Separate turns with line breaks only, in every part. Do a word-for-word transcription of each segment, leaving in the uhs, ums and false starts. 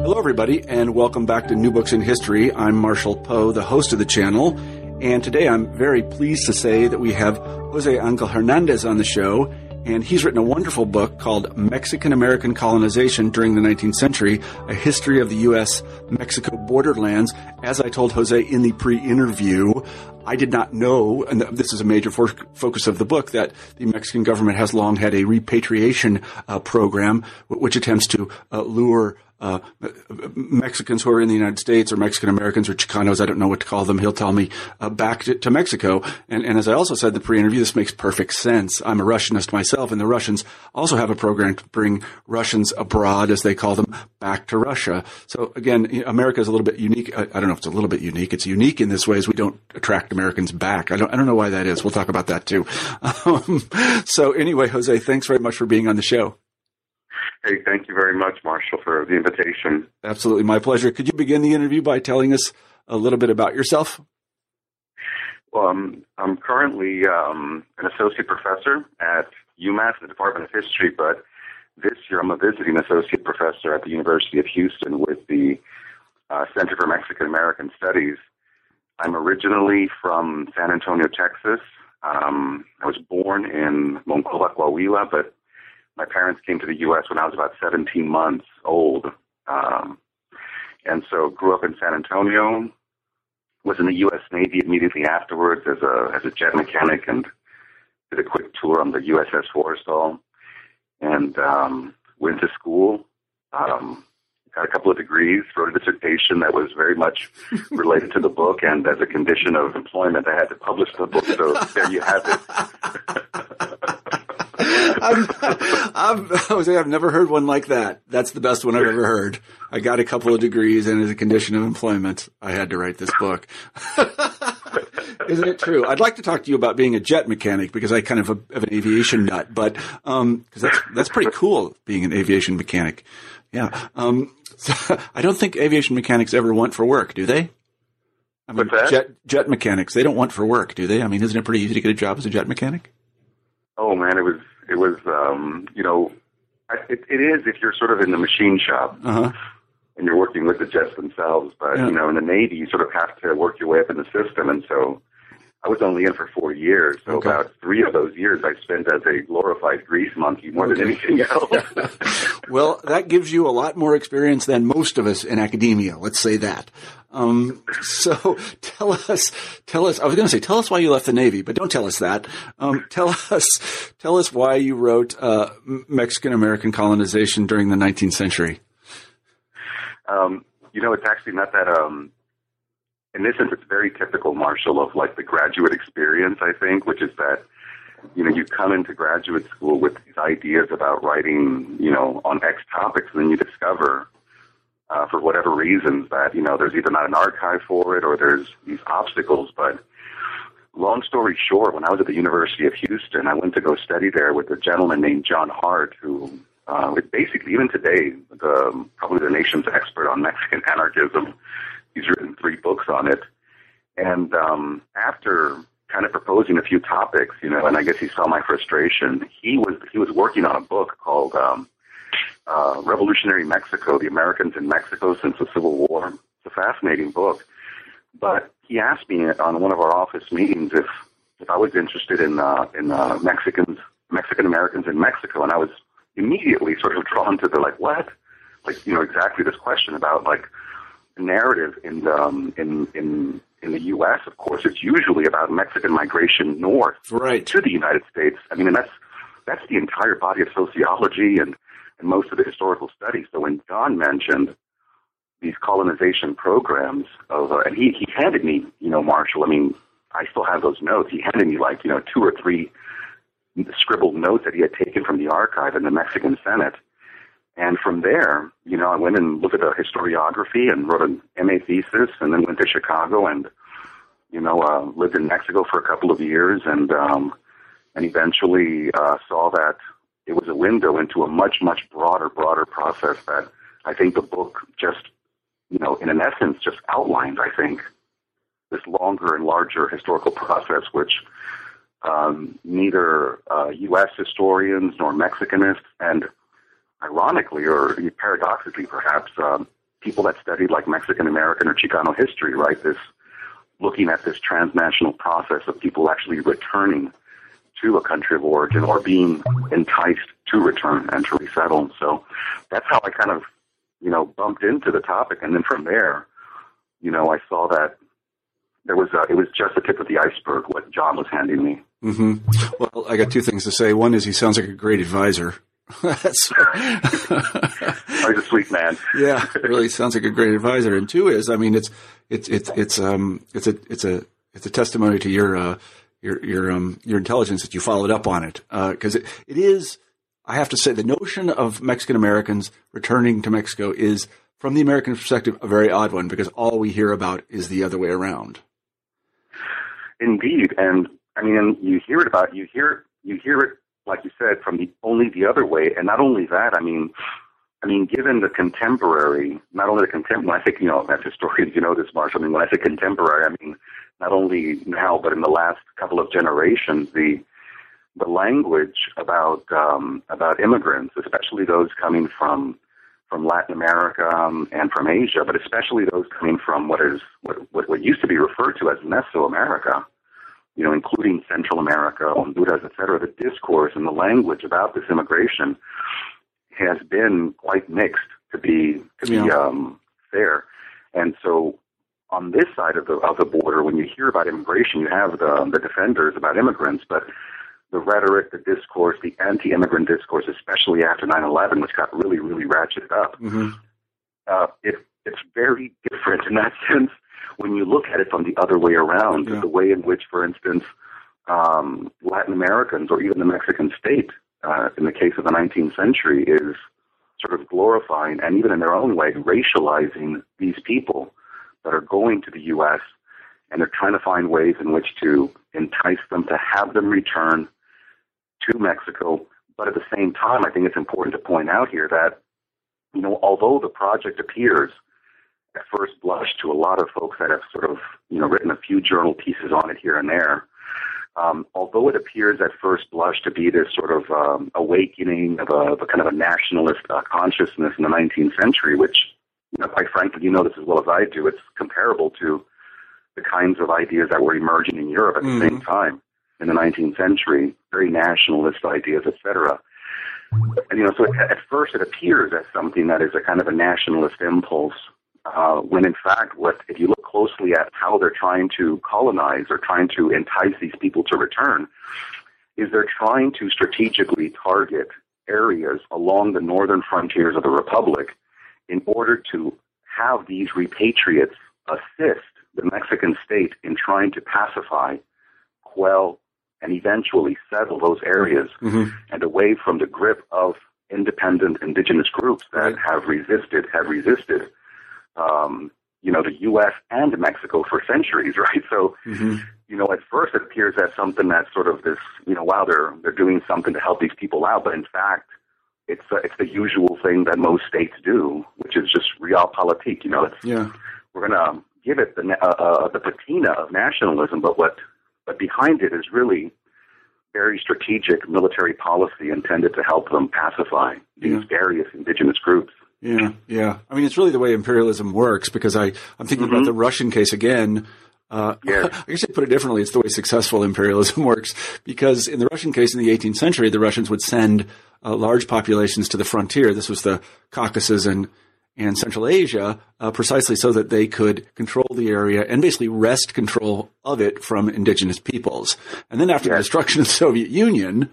Hello, everybody, and welcome back to New Books in History. I'm Marshall Poe, the host of the channel, and today I'm very pleased to say that we have Jose Angel Hernandez on the show, and he's written a wonderful book called Mexican-American Colonization During the nineteenth Century, A History of the U S Mexico Borderlands. As I told Jose in the pre-interview, I did not know, and this is a major for- focus of the book, that the Mexican government has long had a repatriation uh, program which attempts to uh, lure Uh, Mexicans who are in the United States, or Mexican Americans, or Chicanos, I don't know what to call them, he'll tell me, uh, back to, to Mexico. And, and as I also said in the pre-interview, this makes perfect sense. I'm a Russianist myself, and the Russians also have a program to bring Russians abroad, as they call them, back to Russia. So again, America is a little bit unique. I, I don't know if it's a little bit unique. It's unique in this way as we don't attract Americans back. I don't, I don't know why that is. We'll talk about that too. Um, so anyway, Jose, thanks very much for being on the show.
Hey, thank you very much, Marshall, for the invitation.
Absolutely, my pleasure. Could you begin the interview by telling us a little bit about yourself?
Well, I'm, I'm currently um, an associate professor at UMass in the Department of History, but this year I'm a visiting associate professor at the University of Houston with the uh, Center for Mexican American Studies. I'm originally from San Antonio, Texas. Um, I was born in Monclova, Coahuila, but my parents came to the U S when I was about seventeen months old, um, and so grew up in San Antonio, was in the U S Navy immediately afterwards as a as a jet mechanic, and did a quick tour on the U S S Forrestal, and um, went to school, um, got a couple of degrees, wrote a dissertation that was very much related to the book, and as a condition of employment, I had to publish the book, so there you have it.
I'm, I'm, Jose, I've never heard one like that. That's the best one I've ever heard. I got a couple of degrees, and as a condition of employment, I had to write this book. Isn't it true? I'd like to talk to you about being a jet mechanic, because I kind of have an aviation nut, but um, cause that's that's pretty cool, being an aviation mechanic. Yeah. Um, so I don't think aviation mechanics ever want for work, do they? I mean,
What's that?
jet jet mechanics, they don't want for work, do they? I mean, isn't it pretty easy to get a job as a jet mechanic?
Oh man, it was it was um, you know, I, it, it is if you're sort of in the machine shop
uh-huh.
and you're working with the jets themselves. But
yeah.
you know, in the Navy, you sort of have to work your way up in the system, and so I was only in for four years. So
okay.
about three of those years I spent as a glorified grease monkey more
okay.
than anything else.
Well, that gives you a lot more experience than most of us in academia. Let's say that. Um, so tell us, tell us, I was going to say, tell us why you left the Navy, but don't tell us that. Um, tell us, tell us why you wrote, uh, Mexican-American Colonization During the nineteenth Century.
Um, you know, it's actually not that, um, in this sense, it's very typical, Marshall, of like the graduate experience, I think, which is that, you know, you come into graduate school with these ideas about writing, you know, on X topics, and then you discover, Uh, for whatever reasons, that, you know, there's either not an archive for it or there's these obstacles. But long story short, when I was at the University of Houston, I went to go study there with a gentleman named John Hart, who uh, is basically, even today, the, probably the nation's expert on Mexican anarchism. He's written three books on it. And um, after kind of proposing a few topics, you know, and I guess he saw my frustration, he was he was working on a book called Um, Uh, Revolutionary Mexico, The Americans in Mexico Since the Civil War. It's a fascinating book. But he asked me on one of our office meetings if, if I was interested in uh, in uh, Mexicans, Mexican Americans in Mexico, and I was immediately sort of drawn to the, like, what? Like, you know, exactly this question about, like, the narrative in the, um, in in in the U S, of course, it's usually about Mexican migration north
right.
to the United States. I mean, and that's that's the entire body of sociology and and most of the historical studies. So when John mentioned these colonization programs of, uh, and he, he handed me, you know, Marshall, I mean, I still have those notes. He handed me like, you know, two or three scribbled notes that he had taken from the archive in the Mexican Senate. And from there, you know, I went and looked at a historiography and wrote an M A thesis, and then went to Chicago and, you know, uh, lived in Mexico for a couple of years, and, um, and eventually uh, saw that it was a window into a much, much broader, broader process that I think the book just, you know, in an essence, just outlines, I think, this longer and larger historical process, which um, neither uh, U S historians nor Mexicanists, and ironically or paradoxically perhaps, um, people that studied like Mexican American or Chicano history, right? This looking at this transnational process of people actually returning to a country of origin or being enticed to return and to resettle. So that's how I kind of, you know, bumped into the topic. And then from there, you know, I saw that there was a, it was just the tip of the iceberg, what John was handing me.
Mm-hmm. Well, I got two things to say. One is he sounds like a great advisor. That's
he's a sweet man.
Yeah, it really sounds like a great advisor. And two is, I mean, it's it's it's it's um it's a it's a it's a testimony to your uh your your um your intelligence that you followed up on it, because uh, it it is. I have to say, the notion of Mexican Americans returning to Mexico is, from the American perspective, a very odd one, because all we hear about is the other way around.
Indeed, and I mean, you hear it about you hear you hear it. Like you said, from the only the other way, and not only that, I mean, I mean, given the contemporary, not only the contemporary, when I think, you know, as historians, you know this, Marshall, I mean, when I say contemporary, I mean, not only now, but in the last couple of generations, the the language about um, about immigrants, especially those coming from from Latin America um, and from Asia, but especially those coming from what is what, what, what used to be referred to as Mesoamerica, you know, including Central America, Honduras, et cetera, the discourse and the language about this immigration has been quite mixed, to be to be
yeah.
um, fair. And so, on this side of the of the border, when you hear about immigration, you have the the defenders about immigrants, but the rhetoric, the discourse, the anti-immigrant discourse, especially after nine eleven, which got really, really ratcheted up,
mm-hmm.
uh, it it's very different in that sense. When you look at it from the other way around,
yeah.
the way in which, for instance, um, Latin Americans or even the Mexican state, uh, in the case of the nineteenth century, is sort of glorifying and even in their own way racializing these people that are going to the U S, and they're trying to find ways in which to entice them to have them return to Mexico. But at the same time, I think it's important to point out here that, you know, although the project appears at first blush to a lot of folks that have sort of, you know, written a few journal pieces on it here and there, um, although it appears at first blush to be this sort of um, awakening of a, of a kind of a nationalist uh, consciousness in the nineteenth century, which, you know, quite frankly, you know this as well as I do, it's comparable to the kinds of ideas that were emerging in Europe at the
mm-hmm.
same time in the nineteenth century, very nationalist ideas, et cetera. And, you know, so at first it appears as something that is a kind of a nationalist impulse, uh, when in fact, what if you look closely at how they're trying to colonize or trying to entice these people to return, is they're trying to strategically target areas along the northern frontiers of the Republic in order to have these repatriates assist the Mexican state in trying to pacify, quell, and eventually settle those areas
mm-hmm.
and away from the grip of independent indigenous groups that
right.
have resisted, have resisted, um, you know, the U S and Mexico for centuries, right? So,
mm-hmm.
you know, at first it appears as something that's sort of this, you know, wow, they're they're doing something to help these people out, but in fact, it's uh, it's the usual thing that most states do, which is just realpolitik. You know, it's,
yeah.
we're going to give it the uh, uh, the patina of nationalism, but what but behind it is really very strategic military policy intended to help them pacify these
yeah.
various indigenous groups.
Yeah, yeah. I mean, it's really the way imperialism works, because I, I'm thinking
Mm-hmm.
about the Russian case again. Uh,
Yes.
I guess I put it differently. It's the way successful imperialism works, because in the Russian case in the eighteenth century, the Russians would send uh, large populations to the frontier. This was the Caucasus and, and Central Asia, uh, precisely so that they could control the area and basically wrest control of it from indigenous peoples. And then after
Yes.
the destruction of the Soviet Union,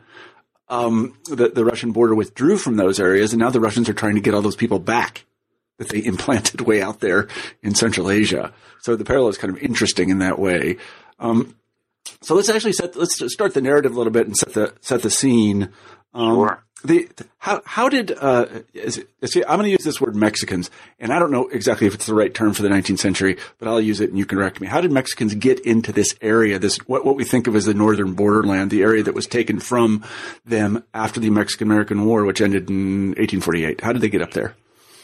um, the, the Russian border withdrew from those areas, and now the Russians are trying to get all those people back that they implanted way out there in Central Asia. So the parallel is kind of interesting in that way. Um, so let's actually set, let's start the narrative a little bit and set the, set the scene. Um,
Sure.
The, how, how did, uh, is it, see, I'm going to use this word Mexicans, and I don't know exactly if it's the right term for the nineteenth century, but I'll use it and you can correct me. How did Mexicans get into this area, this, what, what we think of as the northern borderland, the area that was taken from them after the Mexican-American War, which ended in eighteen forty-eight? How did they get up there?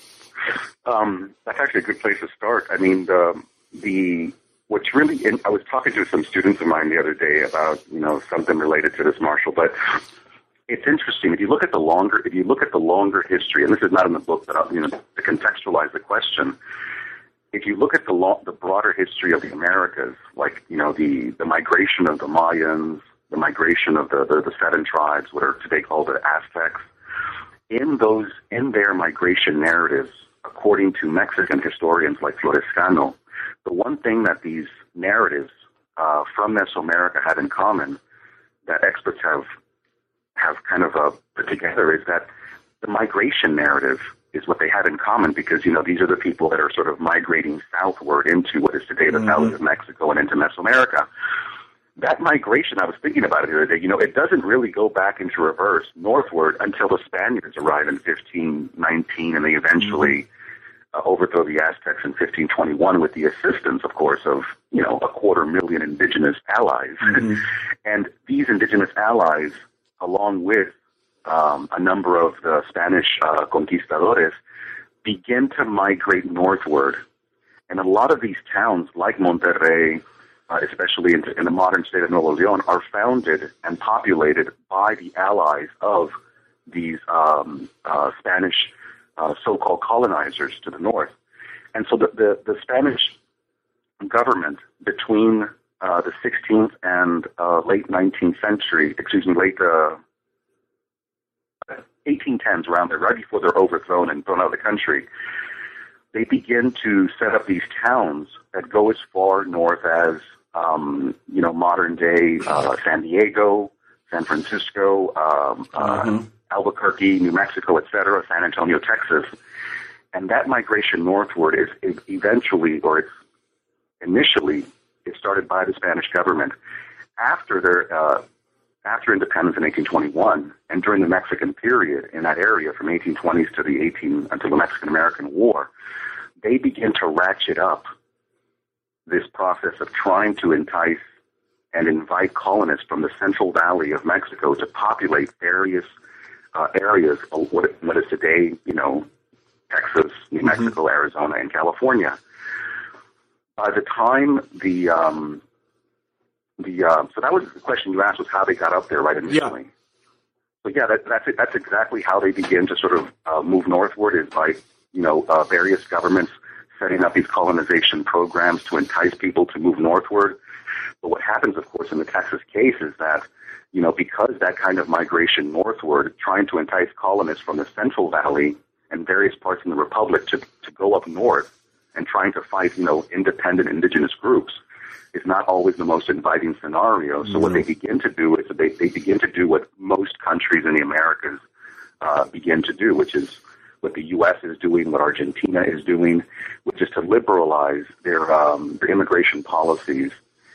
Um, that's actually a good place to start. I mean, the, the what's really, in, I was talking to some students of mine the other day about, you know, something related to this, Marshall, but it's interesting. If you look at the longer, if you look at the longer history, and this is not in the book, but, you know, the contextualize the question, if you look at the lo- the broader history of the Americas, like, you know, the, the migration of the Mayans, the migration of the, the, the seven tribes, what are today called the Aztecs, in those, in their migration narratives, according to Mexican historians like Florescano, the one thing that these narratives uh, from Mesoamerica have in common, that experts have have kind of uh, put together, is that the migration narrative is what they have in common, because, you know, these are the people that are sort of migrating southward into what is today the mm-hmm. south of Mexico and into Mesoamerica. That migration, I was thinking about it the other day, you know, it doesn't really go back into reverse northward until the Spaniards arrive in fifteen nineteen, and they eventually mm-hmm. uh, overthrow the Aztecs in fifteen twenty-one with the assistance, of course, of, you know, a quarter million indigenous allies. Mm-hmm. And these indigenous allies, along with um, a number of the Spanish uh, conquistadores, begin to migrate northward. And a lot of these towns, like Monterrey, Uh, especially in, in the modern state of Nuevo León, are founded and populated by the allies of these um, uh, Spanish uh, so-called colonizers to the north. And so the, the, the Spanish government between uh, the sixteenth and uh, late nineteenth century, excuse me, late uh, eighteen tens, around there, right before they're overthrown and thrown out of the country, they begin to set up these towns that go as far north as, um, you know, modern-day uh, San Diego, San Francisco, um, mm-hmm. uh, Albuquerque, New Mexico, et cetera, San Antonio, Texas. And that migration northward is, is eventually, or it's initially, it's started by the Spanish government. After their uh, after independence in eighteen twenty-one, and during the Mexican period in that area from eighteen twenties to the eighteen until the Mexican-American War, they begin to ratchet up this process of trying to entice and invite colonists from the Central Valley of Mexico to populate various uh, areas of what, what is today, you know, Texas, New mm-hmm. Mexico, Arizona, and California. By the time the um, the uh, so that was the question you asked, was how they got up there right initially. Yeah. So yeah, that, that's it. That's exactly how they begin to sort of uh, move northward, is by, you know, uh, various governments setting up these colonization programs to entice people to move northward. But what happens, of course, in the Texas case is that, you know, because that kind of migration northward, trying to entice colonists from the Central Valley and various parts in the Republic to, to go up north and trying to fight, you know, independent indigenous groups is not always the most inviting scenario. So mm-hmm. what they begin to do is they, they begin to do what most countries in the Americas uh, begin to do, which is what the U S is doing, what Argentina is doing, which is to liberalize their, um, their immigration policies.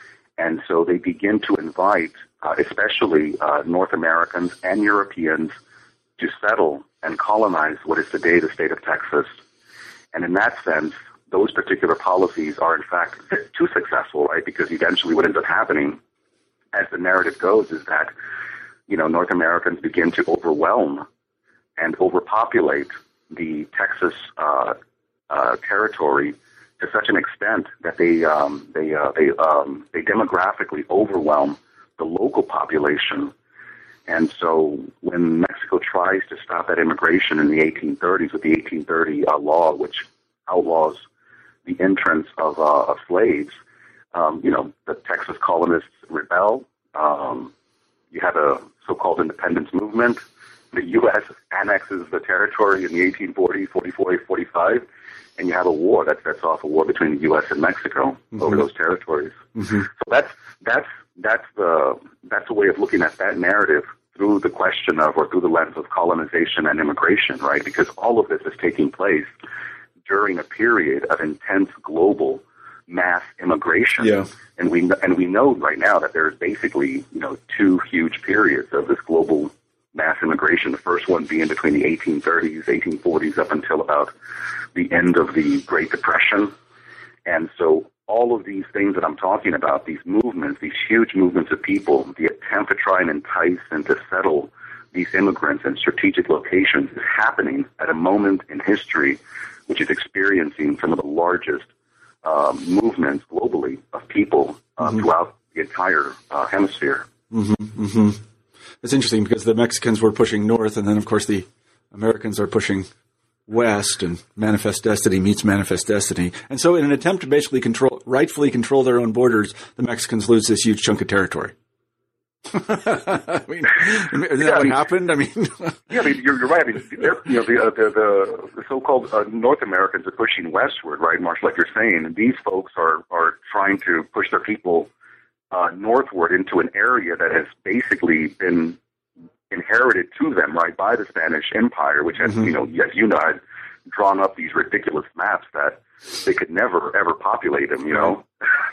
And so they begin to invite, uh, especially uh, North Americans and Europeans, to settle and colonize what is today the state of Texas. And in that sense, those particular policies are, in fact, too successful, right? Because eventually what ends up happening, as the narrative goes, is that, you know, North Americans begin to overwhelm and overpopulate the Texas uh, uh, territory to such an extent that they um, they uh, they um, they demographically overwhelm the local population. And so when Mexico tries to stop that immigration in the eighteen thirties with the eighteen thirty uh, law, which outlaws the entrance of, uh, of slaves, um, you know, the Texas colonists rebel. Um, you have a so-called independence movement. The U S annexes the territory in the eighteen forty, forty-four, forty-five, and you have a war that sets off a war between the U S and Mexico mm-hmm. over those territories. Mm-hmm. So that's that's that's the that's a way of looking at that narrative through the question of, or through the lens of colonization and immigration, right? Because all of this is taking place during a period of intense global mass immigration. Yeah. And we and we know right now that there's basically, you know, two huge periods of this global mass immigration. The first one being between the eighteen thirties, eighteen forties, up until about the end of the Great Depression. And so all of these things that I'm talking about, these movements, these huge movements of people, the attempt to try and entice and to settle these immigrants in strategic locations, is happening at a moment in history which is experiencing some of the largest um, movements globally of people uh, mm-hmm. throughout the entire uh, hemisphere.
Mm-hmm, mm-hmm. It's interesting because the Mexicans were pushing north, and then, of course, the Americans are pushing west, and Manifest Destiny meets Manifest Destiny. And so in an attempt to basically control, rightfully control their own borders, the Mexicans lose this huge chunk of territory. I mean, isn't that
yeah,
what
I mean,
happened? I mean,
yeah, I mean, you're, you're right. I mean, they're, you know, the, uh, the, the, the so-called uh, North Americans are pushing westward, right, Marshall, like you're saying. And these folks are, are trying to push their people uh, northward into an area that has basically been inherited to them, right, by the Spanish Empire, which has, mm-hmm. you know, as you know, had drawn up these ridiculous maps that they could never, ever populate them, you know.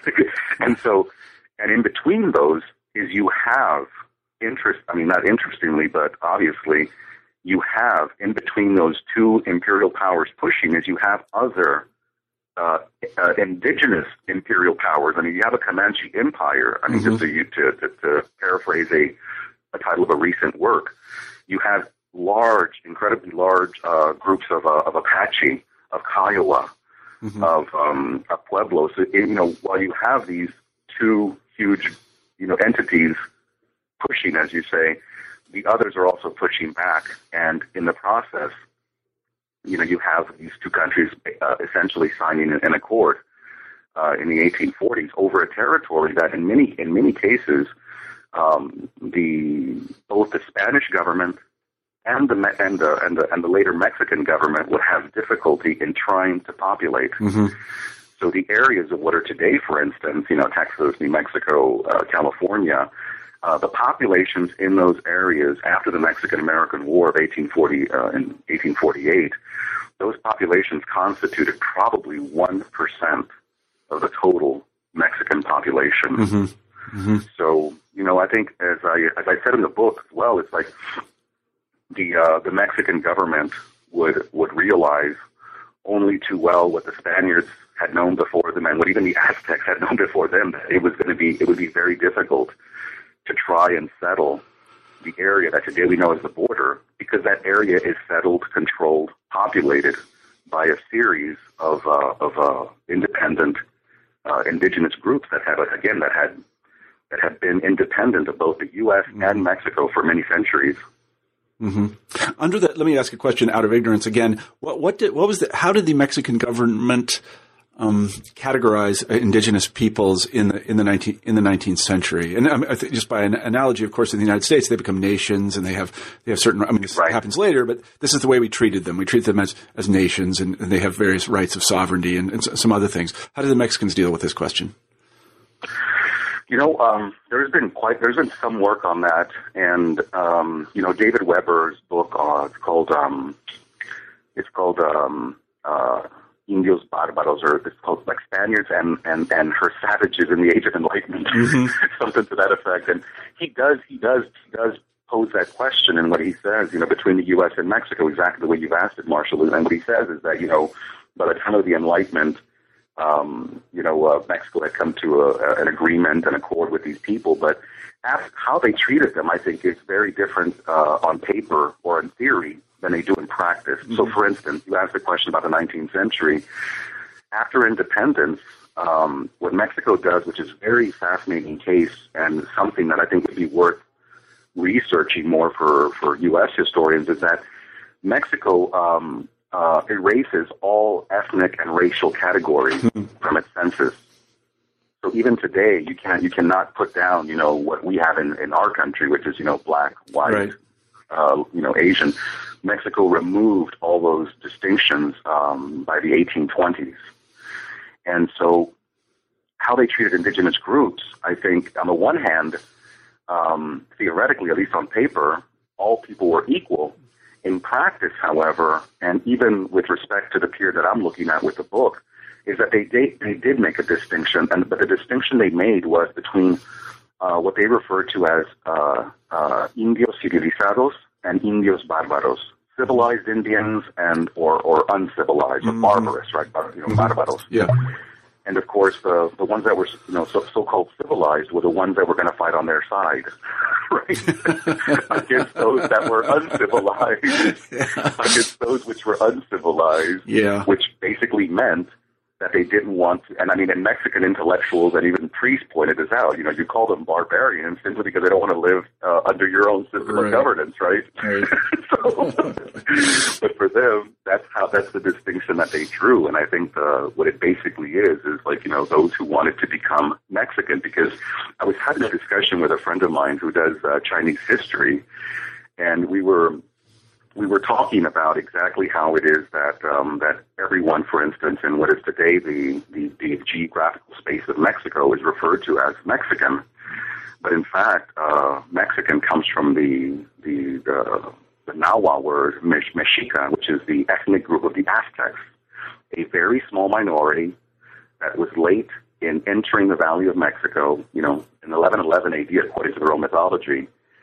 And so, and in between those, is you have interest, I mean, not interestingly, but obviously you have in between those two imperial powers pushing is you have other uh, uh, indigenous imperial powers. I mean, you have a Comanche Empire. I mean, mm-hmm. just to, to, to, to paraphrase a, a title of a recent work, you have large, incredibly large uh, groups of, uh, of Apache, of Kiowa, mm-hmm. of, um, of Pueblos. So, you know, while you have these two huge you know, entities pushing, as you say, the others are also pushing back. And in the process, you know, you have these two countries uh, essentially signing an accord uh, in the eighteen forties over a territory that in many, in many cases, um, the, both the Spanish government and the, and the, and the, and the later Mexican government would have difficulty in trying to populate. Mm-hmm. So the areas of what are today, for instance, you know, Texas, New Mexico, uh, California, uh, the populations in those areas after the Mexican-American War of eighteen forty uh, and eighteen forty-eight, those populations constituted probably one percent of the total Mexican population. Mm-hmm. Mm-hmm. So, you know, I think as I as I said in the book as well, it's like the uh, the Mexican government would would realize only too well what the Spaniards had known before them, and what even the Aztecs had known before them, that it was going to be, it would be very difficult to try and settle the area that today we know as the border, because that area is settled, controlled, populated by a series of uh, of uh, independent uh, indigenous groups that have, again, that had that have been independent of both the U S Mm-hmm. and Mexico for many centuries.
Mm-hmm. Under that, let me ask a question out of ignorance again. What, what did, what was the, how did the Mexican government Um, categorize indigenous peoples in the in the nineteenth in the nineteenth century, and um, I think just by an analogy, of course, in the United States, they become nations, and they have they have certain. I mean, this right. happens later, but this is the way we treated them. We treat them as as nations, and, and they have various rights of sovereignty and, and some other things. How do the Mexicans deal with this question?
You know, um, there's been quite there's been some work on that, and um, you know, David Weber's book uh, it's called um, it's called. Um, uh, Indios Barbaros, or it's called like Spaniards and, and, and her savages in the Age of Enlightenment, mm-hmm. something to that effect. And he does, he does, he does pose that question in what he says, you know, between the U S and Mexico, exactly the way you've asked it, Marshall. And what he says is that, you know, by the time of the Enlightenment, um, you know, uh, Mexico had come to a, an agreement, an accord with these people, but as, how they treated them, I think, is very different uh, on paper or in theory than they do in practice. Mm-hmm. So, for instance, you asked a question about the nineteenth century. After independence, um, what Mexico does, which is a very fascinating case and something that I think would be worth researching more for, for U S historians, is that Mexico um, uh, erases all ethnic and racial categories mm-hmm. from its census. So even today, you can't, you cannot put down, you know, what we have in, in our country, which is, you know, black, white, right. uh, you know, Asian. Mexico removed all those distinctions um, by the eighteen twenties. And so how they treated indigenous groups, I think, on the one hand, um, theoretically, at least on paper, all people were equal. In practice, however, and even with respect to the period that I'm looking at with the book, is that they did, they did make a distinction, and but the distinction they made was between uh, what they referred to as uh, uh, Indios civilizados and Indios barbaros, civilized Indians and or, or uncivilized or mm-hmm. barbarous, right? You know, mm-hmm. barbaros.
Yeah.
And of course, the the ones that were you know so, so-called civilized were the ones that were going to fight on their side, right? Against those that were uncivilized, yeah. against those which were uncivilized,
yeah.
which basically meant that they didn't want to, and I mean, and Mexican intellectuals and even priests pointed this out. You know, you call them barbarians simply because they don't want to live uh, under your own system right. of governance, right? right. so, but for them, that's how that's the distinction that they drew, and I think the, what it basically is is like you know those who wanted to become Mexican. Because I was having a discussion with a friend of mine who does uh, Chinese history, and we were. We were talking about exactly how it is that um, that everyone, for instance, in what is today the, the, the geographical space of Mexico is referred to as Mexican. But in fact, uh, Mexican comes from the the, the, the Nahua word, Mexica, which is the ethnic group of the Aztecs, a very small minority that was late in entering the Valley of Mexico, you know, in eleven eleven A D, according to their own mythology.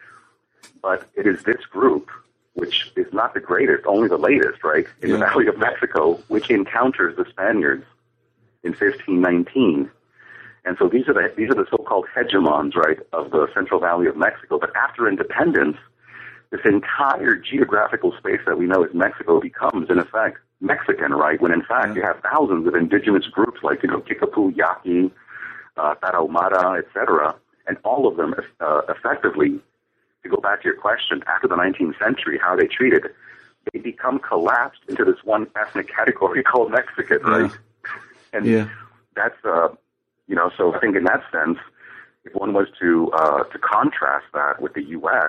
But it is this group, which is not the greatest, only the latest, right, in yeah. the Valley of Mexico, which encounters the Spaniards in fifteen nineteen. And so these are the these are the so-called hegemons, right, of the Central Valley of Mexico. But after independence, this entire geographical space that we know as Mexico becomes, in effect, Mexican, right, when in fact yeah. you have thousands of indigenous groups like, you know, Kickapoo, Yaqui, uh, Tarahumara, et cetera, and all of them uh, effectively, to go back to your question, after the nineteenth century, how they treated, they become collapsed into this one ethnic category called Mexican, right? Yeah. And yeah. that's, uh, you know, so I think in that sense, if one was to uh, to contrast that with the U S,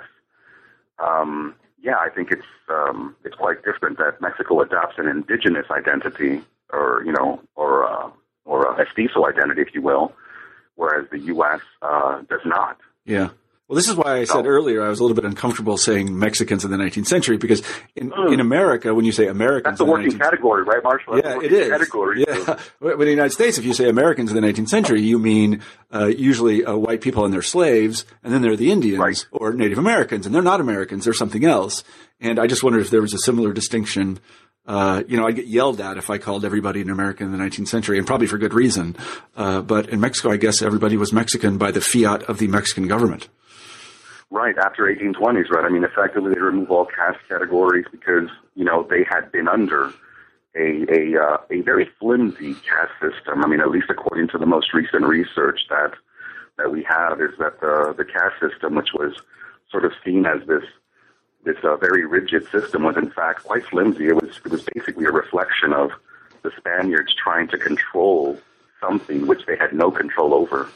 um, yeah, I think it's um, it's quite different that Mexico adopts an indigenous identity, or you know, or uh, or a mestizo identity, if you will, whereas the U S uh, does not.
Yeah. Well, this is why I said oh. earlier I was a little bit uncomfortable saying Mexicans in the nineteenth century, because in, mm. in America, when you say Americans,
that's the working nineteenth category, right, Marshall?
That's yeah, it is. Category, yeah, so. But in the United States, if you say Americans in the nineteenth century, you mean uh, usually uh, white people and their slaves, and then there are the Indians right. or Native Americans, and they're not Americans; they're something else. And I just wondered if there was a similar distinction. Uh, you know, I'd get yelled at if I called everybody an American in the nineteenth century, and probably for good reason. Uh, but in Mexico, I guess everybody was Mexican by the fiat of the Mexican government.
Right, after eighteen twenties, right? I mean, effectively, they remove all caste categories because, you know, they had been under a a, uh, a very flimsy caste system. I mean, at least according to the most recent research that that we have, is that the the caste system, which was sort of seen as this this uh, very rigid system, was in fact quite flimsy. It was it was basically a reflection of the Spaniards trying to control something which they had no control over.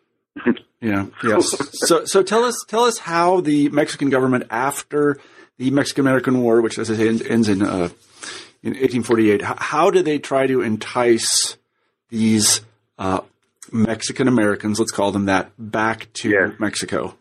Yeah. Yes. So, so tell us, tell us how the Mexican government, after the Mexican-American War, which, as I say, ends in uh, in eighteen forty-eight, how did they try to entice these uh, Mexican Americans, let's call them that, back to yes. Mexico?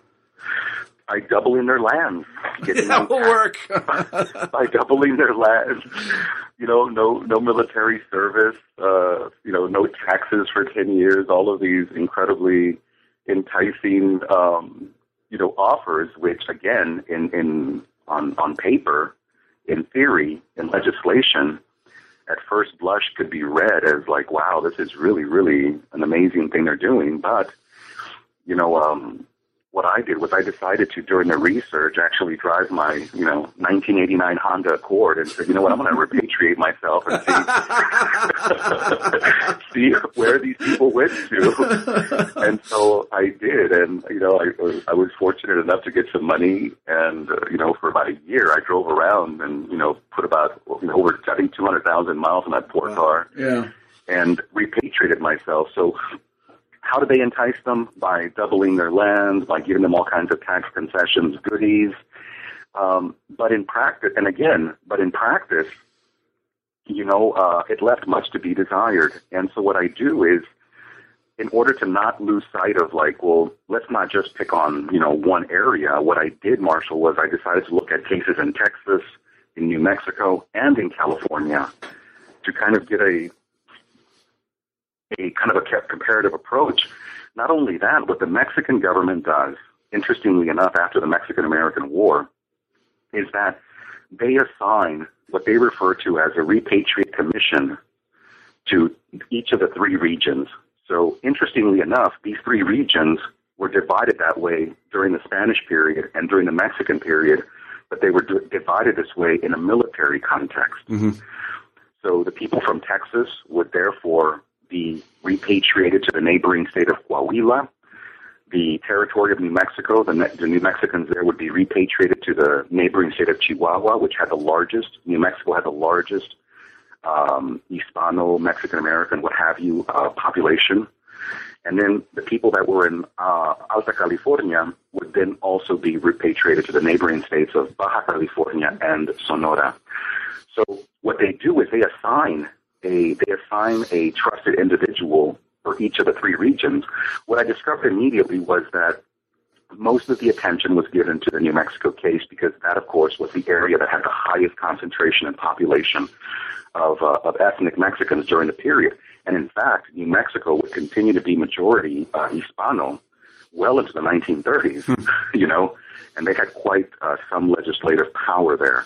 By doubling their lands.
That will work.
By doubling their lands. You know, no no military service, uh, you know, no taxes for ten years, all of these incredibly enticing, um, you know, offers, which, again, in, in on, on paper, in theory, in legislation, at first blush could be read as like, wow, this is really, really an amazing thing they're doing. But, you know, um, what I did was I decided to, during the research, actually drive my, you know, nineteen eighty-nine Honda Accord and said, you know what, I'm going to repatriate myself and see, see where these people went to. And so I did. And, you know, I, I was fortunate enough to get some money. And, uh, you know, for about a year, I drove around and, you know, put about, you know, over, I think, two hundred thousand miles in that poor wow. car.
Yeah.
And repatriated myself. So, how do they entice them? By doubling their lands, by giving them all kinds of tax concessions, goodies. Um, but in practice, and again, but in practice, you know, uh, it left much to be desired. And so what I do is, in order to not lose sight of like, well, let's not just pick on, you know, one area. What I did, Marshall, was I decided to look at cases in Texas, in New Mexico, and in California to kind of get a a kind of a comparative approach. Not only that, what the Mexican government does, interestingly enough, after the Mexican-American War, is that they assign what they refer to as a repatriate commission to each of the three regions. So, interestingly enough, these three regions were divided that way during the Spanish period and during the Mexican period, but they were d- divided this way in a military context.
Mm-hmm.
So the people from Texas would therefore be repatriated to the neighboring state of Coahuila. The territory of New Mexico, the, the New Mexicans there would be repatriated to the neighboring state of Chihuahua, which had the largest, New Mexico had the largest um, Hispano, Mexican American, what have you, uh, population. And then the people that were in uh, Alta California would then also be repatriated to the neighboring states of Baja California and Sonora. So what they do is they assign a they assign a trusted individual for each of the three regions. What I discovered immediately was that most of the attention was given to the New Mexico case because that, of course, was the area that had the highest concentration and population of, uh, of ethnic Mexicans during the period. And in fact, New Mexico would continue to be majority uh, Hispano well into the nineteen thirties, hmm. you know, and they had quite uh, some legislative power there.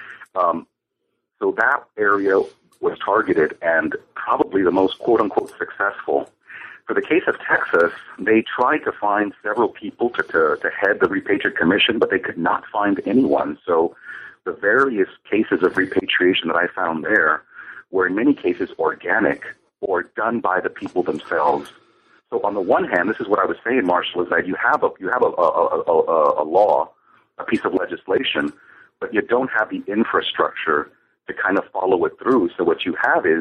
Um, so that area was targeted and probably the most quote-unquote successful. For the case of Texas, they tried to find several people to, to, to head the Repatriate Commission, but they could not find anyone. So the various cases of repatriation that I found there were in many cases organic or done by the people themselves. So on the one hand, this is what I was saying, Marshall, is that you have a you have a, a, a, a law, a piece of legislation, but you don't have the infrastructure to kind of follow it through. So what you have is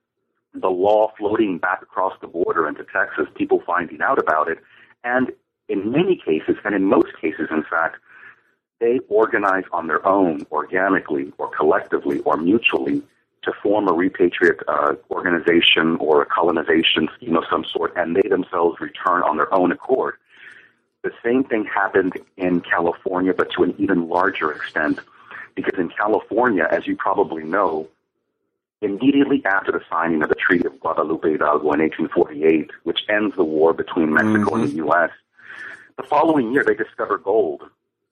the law floating back across the border into Texas, people finding out about it, and in many cases, and in most cases, in fact, they organize on their own, organically or collectively or mutually, to form a repatriate uh, organization or a colonization scheme of some sort, and they themselves return on their own accord. The same thing happened in California, but to an even larger extent, because in California, as you probably know, immediately after the signing of the Treaty of Guadalupe Hidalgo in eighteen forty-eight, which ends the war between Mexico mm-hmm. and the U S, the following year they discover gold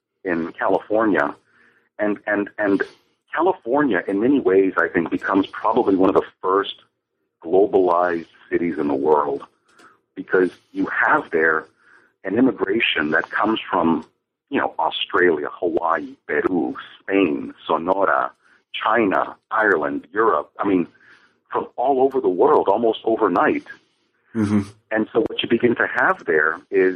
in California, and and and California, in many ways, I think, becomes probably one of the first globalized cities in the world, because you have there an immigration that comes from, you know, Australia, Hawaii, Peru, Spain, Sonora, China, Ireland, Europe. I mean, from all over the world, almost overnight. Mm-hmm. And so what you begin to have there is,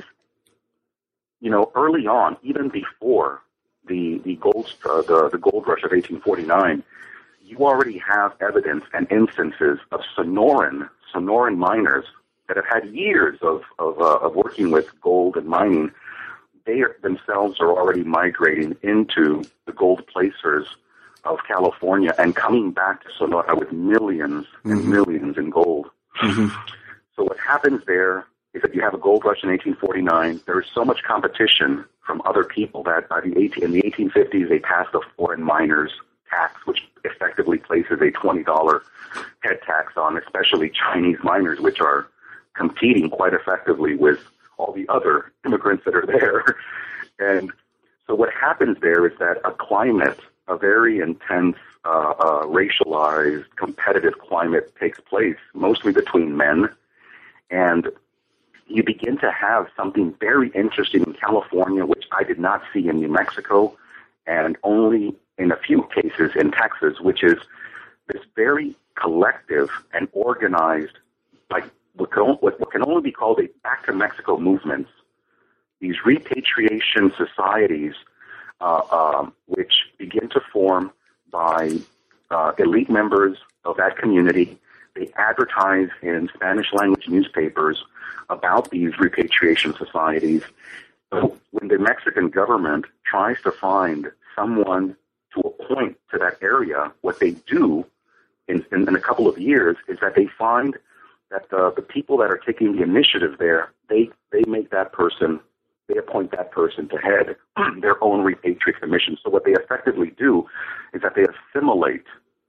you know, early on, even before the the gold uh, the the gold rush of eighteen forty-nine, you already have evidence and instances of Sonoran Sonoran miners that have had years of of, uh, of working with gold and mining. They are, themselves are already migrating into the gold placers of California and coming back to Sonora with millions mm-hmm. and millions in gold. Mm-hmm. So what happens there is that you have a gold rush in eighteen forty-nine. There is so much competition from other people that by the eighteen, in the eighteen fifties they passed a foreign miners tax, which effectively places a twenty dollars head tax on especially Chinese miners, which are competing quite effectively with all the other immigrants that are there. And so what happens there is that a climate, a very intense, uh, uh, racialized, competitive climate takes place, mostly between men, and you begin to have something very interesting in California, which I did not see in New Mexico, and only in a few cases in Texas, which is this very collective and organized, like what can, what can only be called a back to Mexico movement. These repatriation societies, uh, um, which begin to form by uh, elite members of that community. They advertise in Spanish language newspapers about these repatriation societies. So when the Mexican government tries to find someone to appoint to that area, what they do in, in, in a couple of years is that they find that the, the people that are taking the initiative there, they, they make that person, they appoint that person to head their own repatriate commission. So what they effectively do is that they assimilate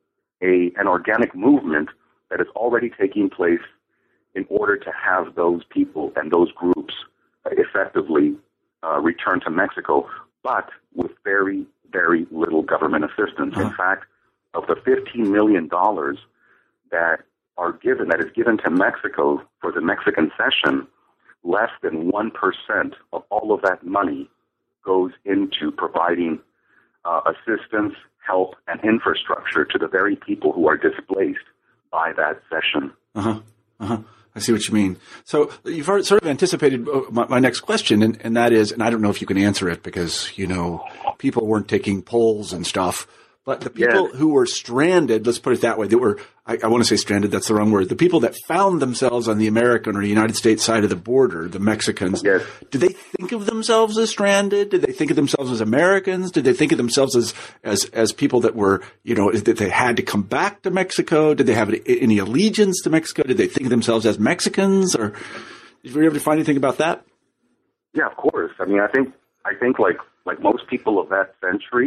a an organic movement that is already taking place in order to have those people and those groups effectively uh, return to Mexico, but with very, very little government assistance. Uh-huh. In fact, of the fifteen million dollars that are given, that is given to Mexico for the Mexican cession, less than one percent of all of that money goes into providing uh, assistance, help, and infrastructure to the very people who are displaced by that cession.
Uh-huh. Uh-huh. I see what you mean. So you've already sort of anticipated my, my next question, and, and that is, and I don't know if you can answer it because, you know, people weren't taking polls and stuff, but the people
yes.
who were stranded, let's put it that way, that were, I, I want to say stranded, that's the wrong word, the people that found themselves on the American or United States side of the border, the Mexicans,
yes.
did they think of themselves as stranded? Did they think of themselves as Americans? Did they think of themselves as, as, as people that were, you know, that they had to come back to Mexico? Did they have any allegiance to Mexico? Did they think of themselves as Mexicans? Or did you ever find anything about that?
Yeah, of course. I mean, I think, I think like, like most people of that century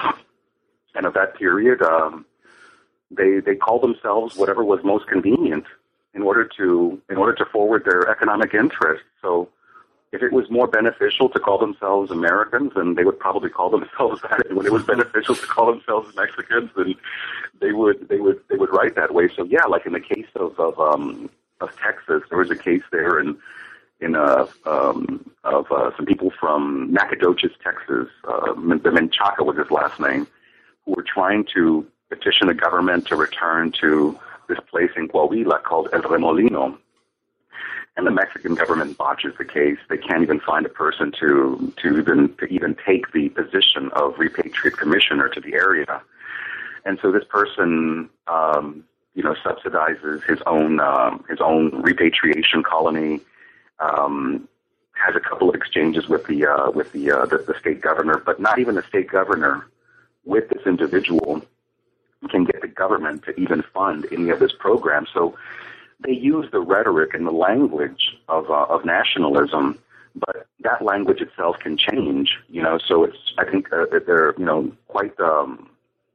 and of that period, um, they, they called themselves whatever was most convenient in order to, in order to forward their economic interests. So, if it was more beneficial to call themselves Americans, then they would probably call themselves that. And when it was beneficial to call themselves Mexicans, then they would they would they would write that way. So yeah, like in the case of of, um, of Texas, there was a case there in in uh, um, of uh, some people from Nacogdoches, Texas. Uh, the Menchaca was his last name, who were trying to petition the government to return to this place in Coahuila called El Remolino. And the Mexican government botches the case. They can't even find a person to to even to even take the position of repatriate commissioner to the area. And so this person, um, you know, subsidizes his own um, his own repatriation colony. Um, has a couple of exchanges with the uh, with the, uh, the the state governor, but not even the state governor with this individual can get the government to even fund any of this program. So they use the rhetoric and the language of uh, of nationalism, but that language itself can change. You know, so it's I think uh, that they're you know quite um,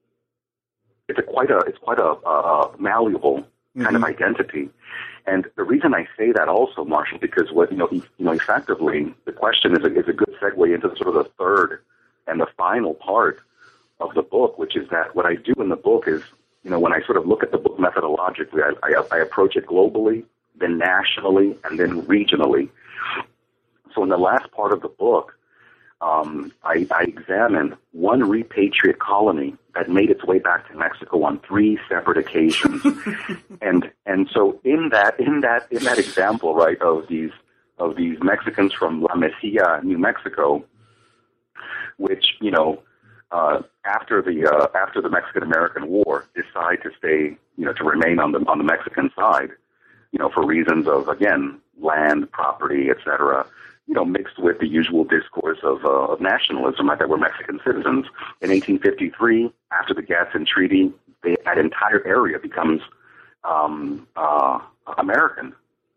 it's a quite a it's quite a, a malleable mm-hmm. kind of identity. And the reason I say that also, Marshall, because what you know you know effectively the question is a, is a good segue into sort of the third and the final part of the book, which is that what I do in the book is, you know, when I sort of look at the book methodologically, I, I, I approach it globally, then nationally, and then regionally. So in the last part of the book, um, I, I examine one repatriate colony that made its way back to Mexico on three separate occasions. and and so in that in that in that example, right, of these of these Mexicans from La Mesilla, New Mexico, which, you know, Uh, after the uh, after the Mexican-American War, decide to stay, you know, to remain on the on the Mexican side, you know, for reasons of, again, land, property, et cetera. You know, mixed with the usual discourse of, uh, of nationalism, right, that we're Mexican citizens. In eighteen fifty-three, after the Gadsden Treaty, they, that entire area becomes um, uh, American.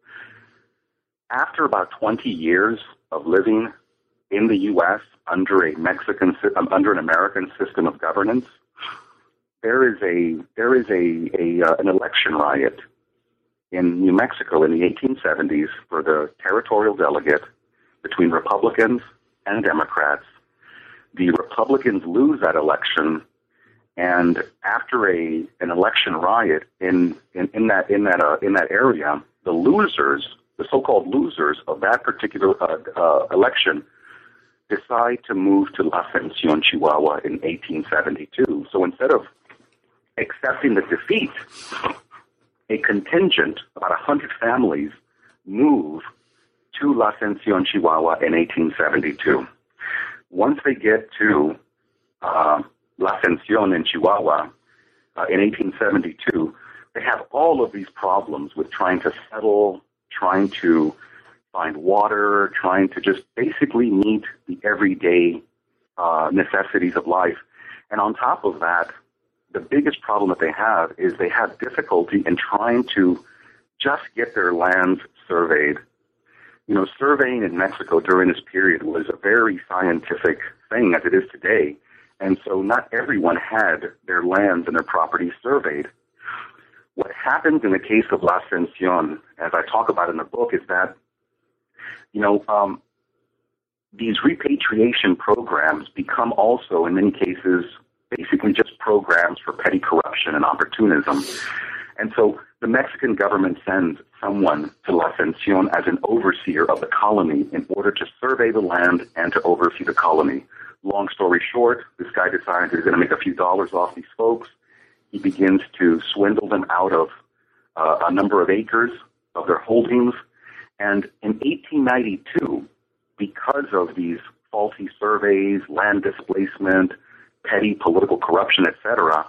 After about twenty years of living in the U S under a Mexican, um, under an American system of governance, there is a there is a, a uh, an election riot in New Mexico in the eighteen seventies for the territorial delegate between Republicans and Democrats. The Republicans lose that election, and after a an election riot in in, in that in that uh, in that area, the losers, the so-called losers of that particular uh, uh, election, decide to move to La Ascensión, Chihuahua in eighteen seventy-two. So instead of accepting the defeat, a contingent, about one hundred families, move to La Ascensión, Chihuahua in eighteen seventy-two. Once they get to uh, La Ascensión in Chihuahua uh, in eighteen seventy-two, they have all of these problems with trying to settle, trying to find water, trying to just basically meet the everyday uh, necessities of life. And on top of that, the biggest problem that they have is they have difficulty in trying to just get their lands surveyed. You know, surveying in Mexico during this period was a very scientific thing, as it is today. And so not everyone had their lands and their properties surveyed. What happens in the case of La Ascensión, as I talk about in the book, is that You know, um, these repatriation programs become also, in many cases, basically just programs for petty corruption and opportunism. And so the Mexican government sends someone to La Ascensión as an overseer of the colony in order to survey the land and to oversee the colony. long story short, this guy decides he's going to make a few dollars off these folks. He begins to swindle them out of uh, a number of acres of their holdings. And in eighteen ninety-two, because of these faulty surveys, land displacement, petty political corruption, et cetera,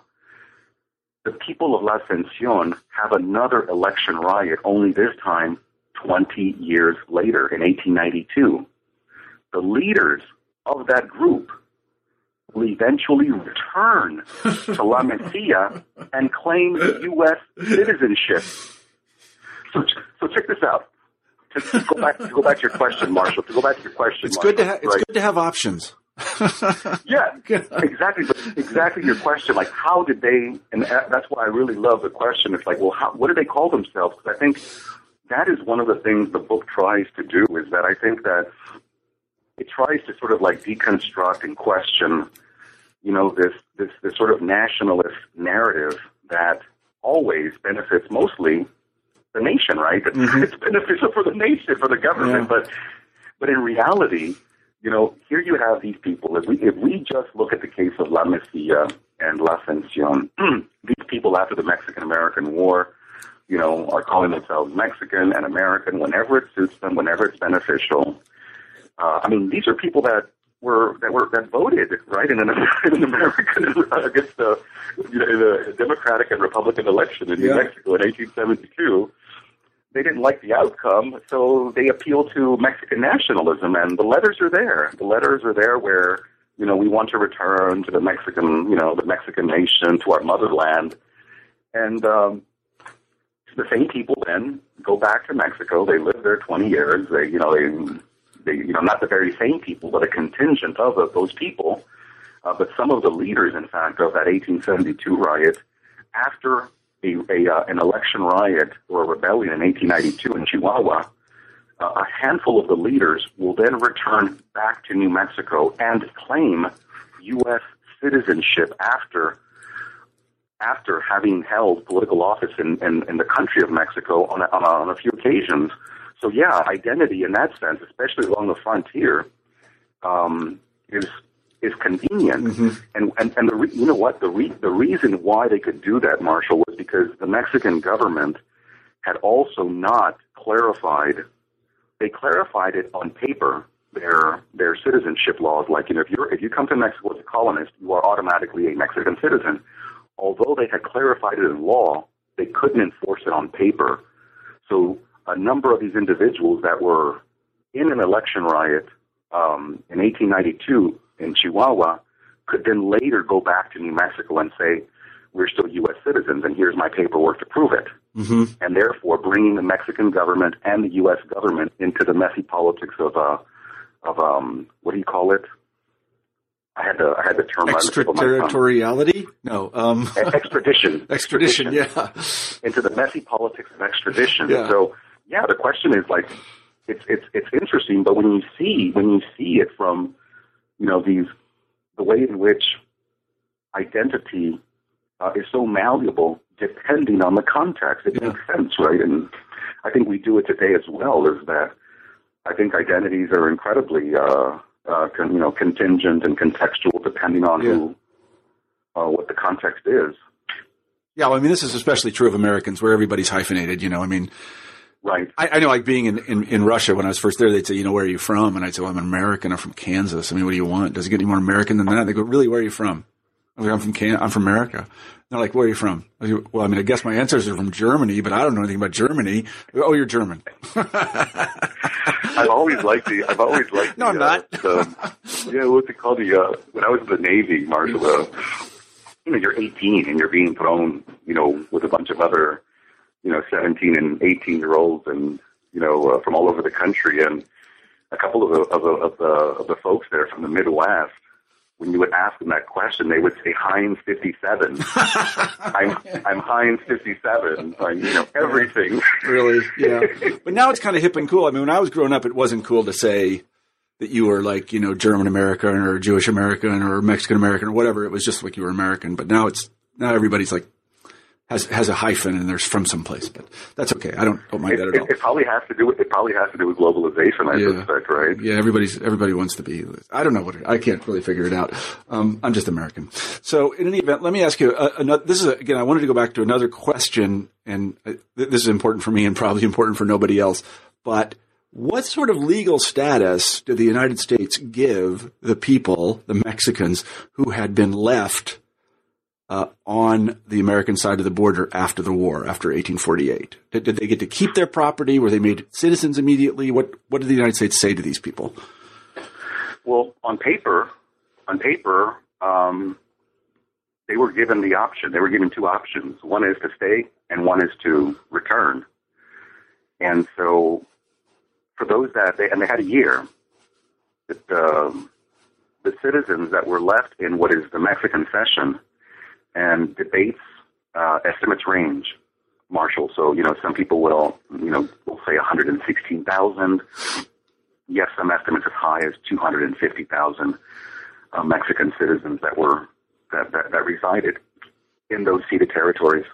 the people of La Ascensión have another election riot, only this time twenty years later in eighteen ninety-two. The leaders of that group will eventually return to La Mesilla and claim U S citizenship. So, so check this out. To, to go back to go back to your question, Marshall. To go back to your question,
it's
Marshall,
good to ha- it's
right?
good to have options.
Yeah, exactly. But exactly your question. Like, how did they? And that's why I really love the question. It's like, well, how, what do they call themselves? Because I think that is one of the things the book tries to do. Is that I think that it tries to sort of like deconstruct and question, you know, this this this sort of nationalist narrative that always benefits mostly the nation, right? Mm-hmm. It's beneficial for the nation, for the government, yeah. but but in reality, you know, here you have these people. If we if we just look at the case of La Mesilla and La Ascensión, these people after the Mexican-American War, you know, are calling themselves Mexican and American whenever it suits them, whenever it's beneficial. Uh, I mean, these are people that were that were that voted right in an, in an American against the you know the Democratic and Republican election in New yeah. Mexico in eighteen seventy-two. They didn't like the outcome, so they appealed to Mexican nationalism, and the letters are there. The letters are there where, you know, we want to return to the Mexican, you know, the Mexican nation, to our motherland. And um, the same people then go back to Mexico. They live there twenty years. They, you know, they, they you know, not the very same people, but a contingent of, of those people. Uh, but some of the leaders, in fact, of that eighteen seventy-two riot, after A, a, uh, an election riot or a rebellion in eighteen ninety-two in Chihuahua, uh, a handful of the leaders will then return back to New Mexico and claim U S citizenship after after having held political office in, in, in the country of Mexico on a, on, a, on a few occasions. So, yeah, identity in that sense, especially along the frontier, um, is is convenient. Mm-hmm. And, and, and the re- you know what? The, re- the reason why they could do that, Marshall, was because the Mexican government had also not clarified, they clarified it on paper, their their citizenship laws. Like, you know, if, you're, if you come to Mexico as a colonist, you are automatically a Mexican citizen. Although they had clarified it in law, they couldn't enforce it on paper. So a number of these individuals that were in an election riot um, in eighteen ninety-two in Chihuahua could then later go back to New Mexico and say, we're still U S citizens, and here's my paperwork to prove it. Mm-hmm. And therefore bringing the Mexican government and the U S government into the messy politics of, uh, of um, what do you call it? I had the, I had the term.
Extraterritoriality? No. Um.
Extradition.
Extradition, yeah.
Into the messy politics of extradition.
Yeah.
So, yeah, the question is, like, it's, it's, it's interesting, but when you see, when you see it from, you know, these, the way in which identity uh, is so malleable depending on the context, it yeah. makes sense, right? And I think we do it today as well, is that I think identities are incredibly, uh, uh, con, you know, contingent and contextual depending on yeah. who, uh, what the context is.
Yeah, well, I mean, this is especially true of Americans where everybody's hyphenated, you know, I mean,
right.
I, I know, like being in, in, in Russia when I was first there, they'd say, you know, where are you from? And I'd say, well, I'm an American. I'm from Kansas. I mean, what do you want? Does it get any more American than that? They go, really, where are you from? I'm, like, I'm from Can- I'm from America. They're like, where are you from? I go, well, I mean, I guess my ancestors are from Germany, but I don't know anything about Germany. Oh, you're German.
I've always liked the, I've always liked
no,
the,
I'm not.
Uh, the, yeah, what's it called? The, uh, when I was in the Navy, Marshall, uh, you know, you're eighteen and you're being thrown, you know, with a bunch of other, you know, seventeen and eighteen year olds and, you know, uh, from all over the country. And a couple of the, of the, of the, of the folks there from the Midwest, when you would ask them that question, they would say Heinz fifty-seven. I'm, I'm Heinz fifty-seven. I'm, you know, everything.
Really? Yeah. But now it's kind of hip and cool. I mean, when I was growing up, it wasn't cool to say that you were like, you know, German American or Jewish American or Mexican American or whatever. It was just like you were American. But now it's, now everybody's like, has has a hyphen and there's from someplace, but that's okay. I don't don't mind
it,
that at
it,
all.
It probably has to do with it probably has to do with globalization, I
yeah.
suspect, right?
Yeah, everybody's everybody wants to be. I don't know what it, I can't really figure it out. Um, I'm just American. So in any event, let me ask you uh, another. This is a, again. I wanted to go back to another question, and uh, th- this is important for me and probably important for nobody else. But what sort of legal status did the United States give the people, the Mexicans, who had been left Uh, on the American side of the border after the war, after eighteen forty-eight? Did, did they get to keep their property? Were they made citizens immediately? What What did the United States say to these people?
Well, on paper, on paper, um, they were given the option. They were given two options. One is to stay, and one is to return. And so, for those that they and they had a year, that um, the citizens that were left in what is the Mexican Cession. And debates, uh, estimates range, Marshall. So, you know, some people will, you know, will say one hundred sixteen thousand. Yes, some estimates as high as two hundred fifty thousand uh, Mexican citizens that were, that, that, that resided in those ceded territories.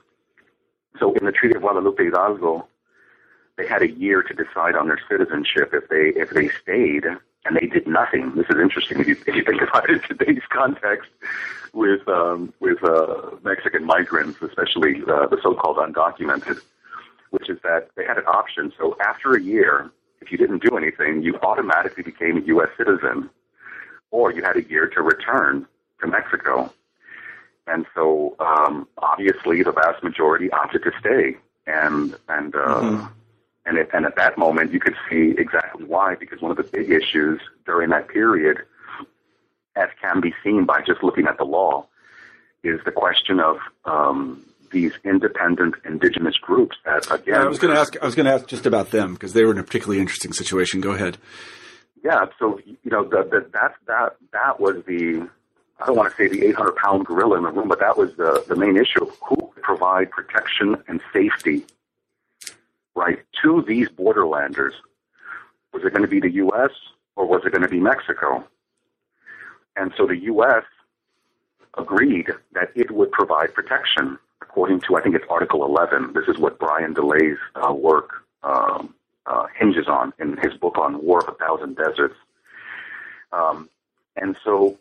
So in the Treaty of Guadalupe Hidalgo, they had a year to decide on their citizenship if they, if they stayed and they did nothing. This is interesting if you, if you think about it in today's context. With um, with uh, Mexican migrants, especially uh, the so-called undocumented, which is that they had an option. So after a year, if you didn't do anything, you automatically became a U S citizen, or you had a year to return to Mexico. And so, um, obviously, the vast majority opted to stay, and and uh, mm-hmm. and, it, and at that moment, you could see exactly why. Because one of the big issues during that period, as can be seen by just looking at the law, is the question of um, these independent indigenous groups that, again...
Yeah, I was going to ask I was going to ask just about them, because they were in a particularly interesting situation. Go ahead.
Yeah, so, you know, the, the, that, that, that was the, I don't want to say the eight hundred pound gorilla in the room, but that was the, the main issue of who could provide protection and safety, right, to these borderlanders. Was it going to be the U S or was it going to be Mexico? And so the U S agreed that it would provide protection, according to, I think it's Article eleven. This is what Brian DeLay's uh, work um, uh, hinges on in his book on War of a Thousand Deserts. Um, and so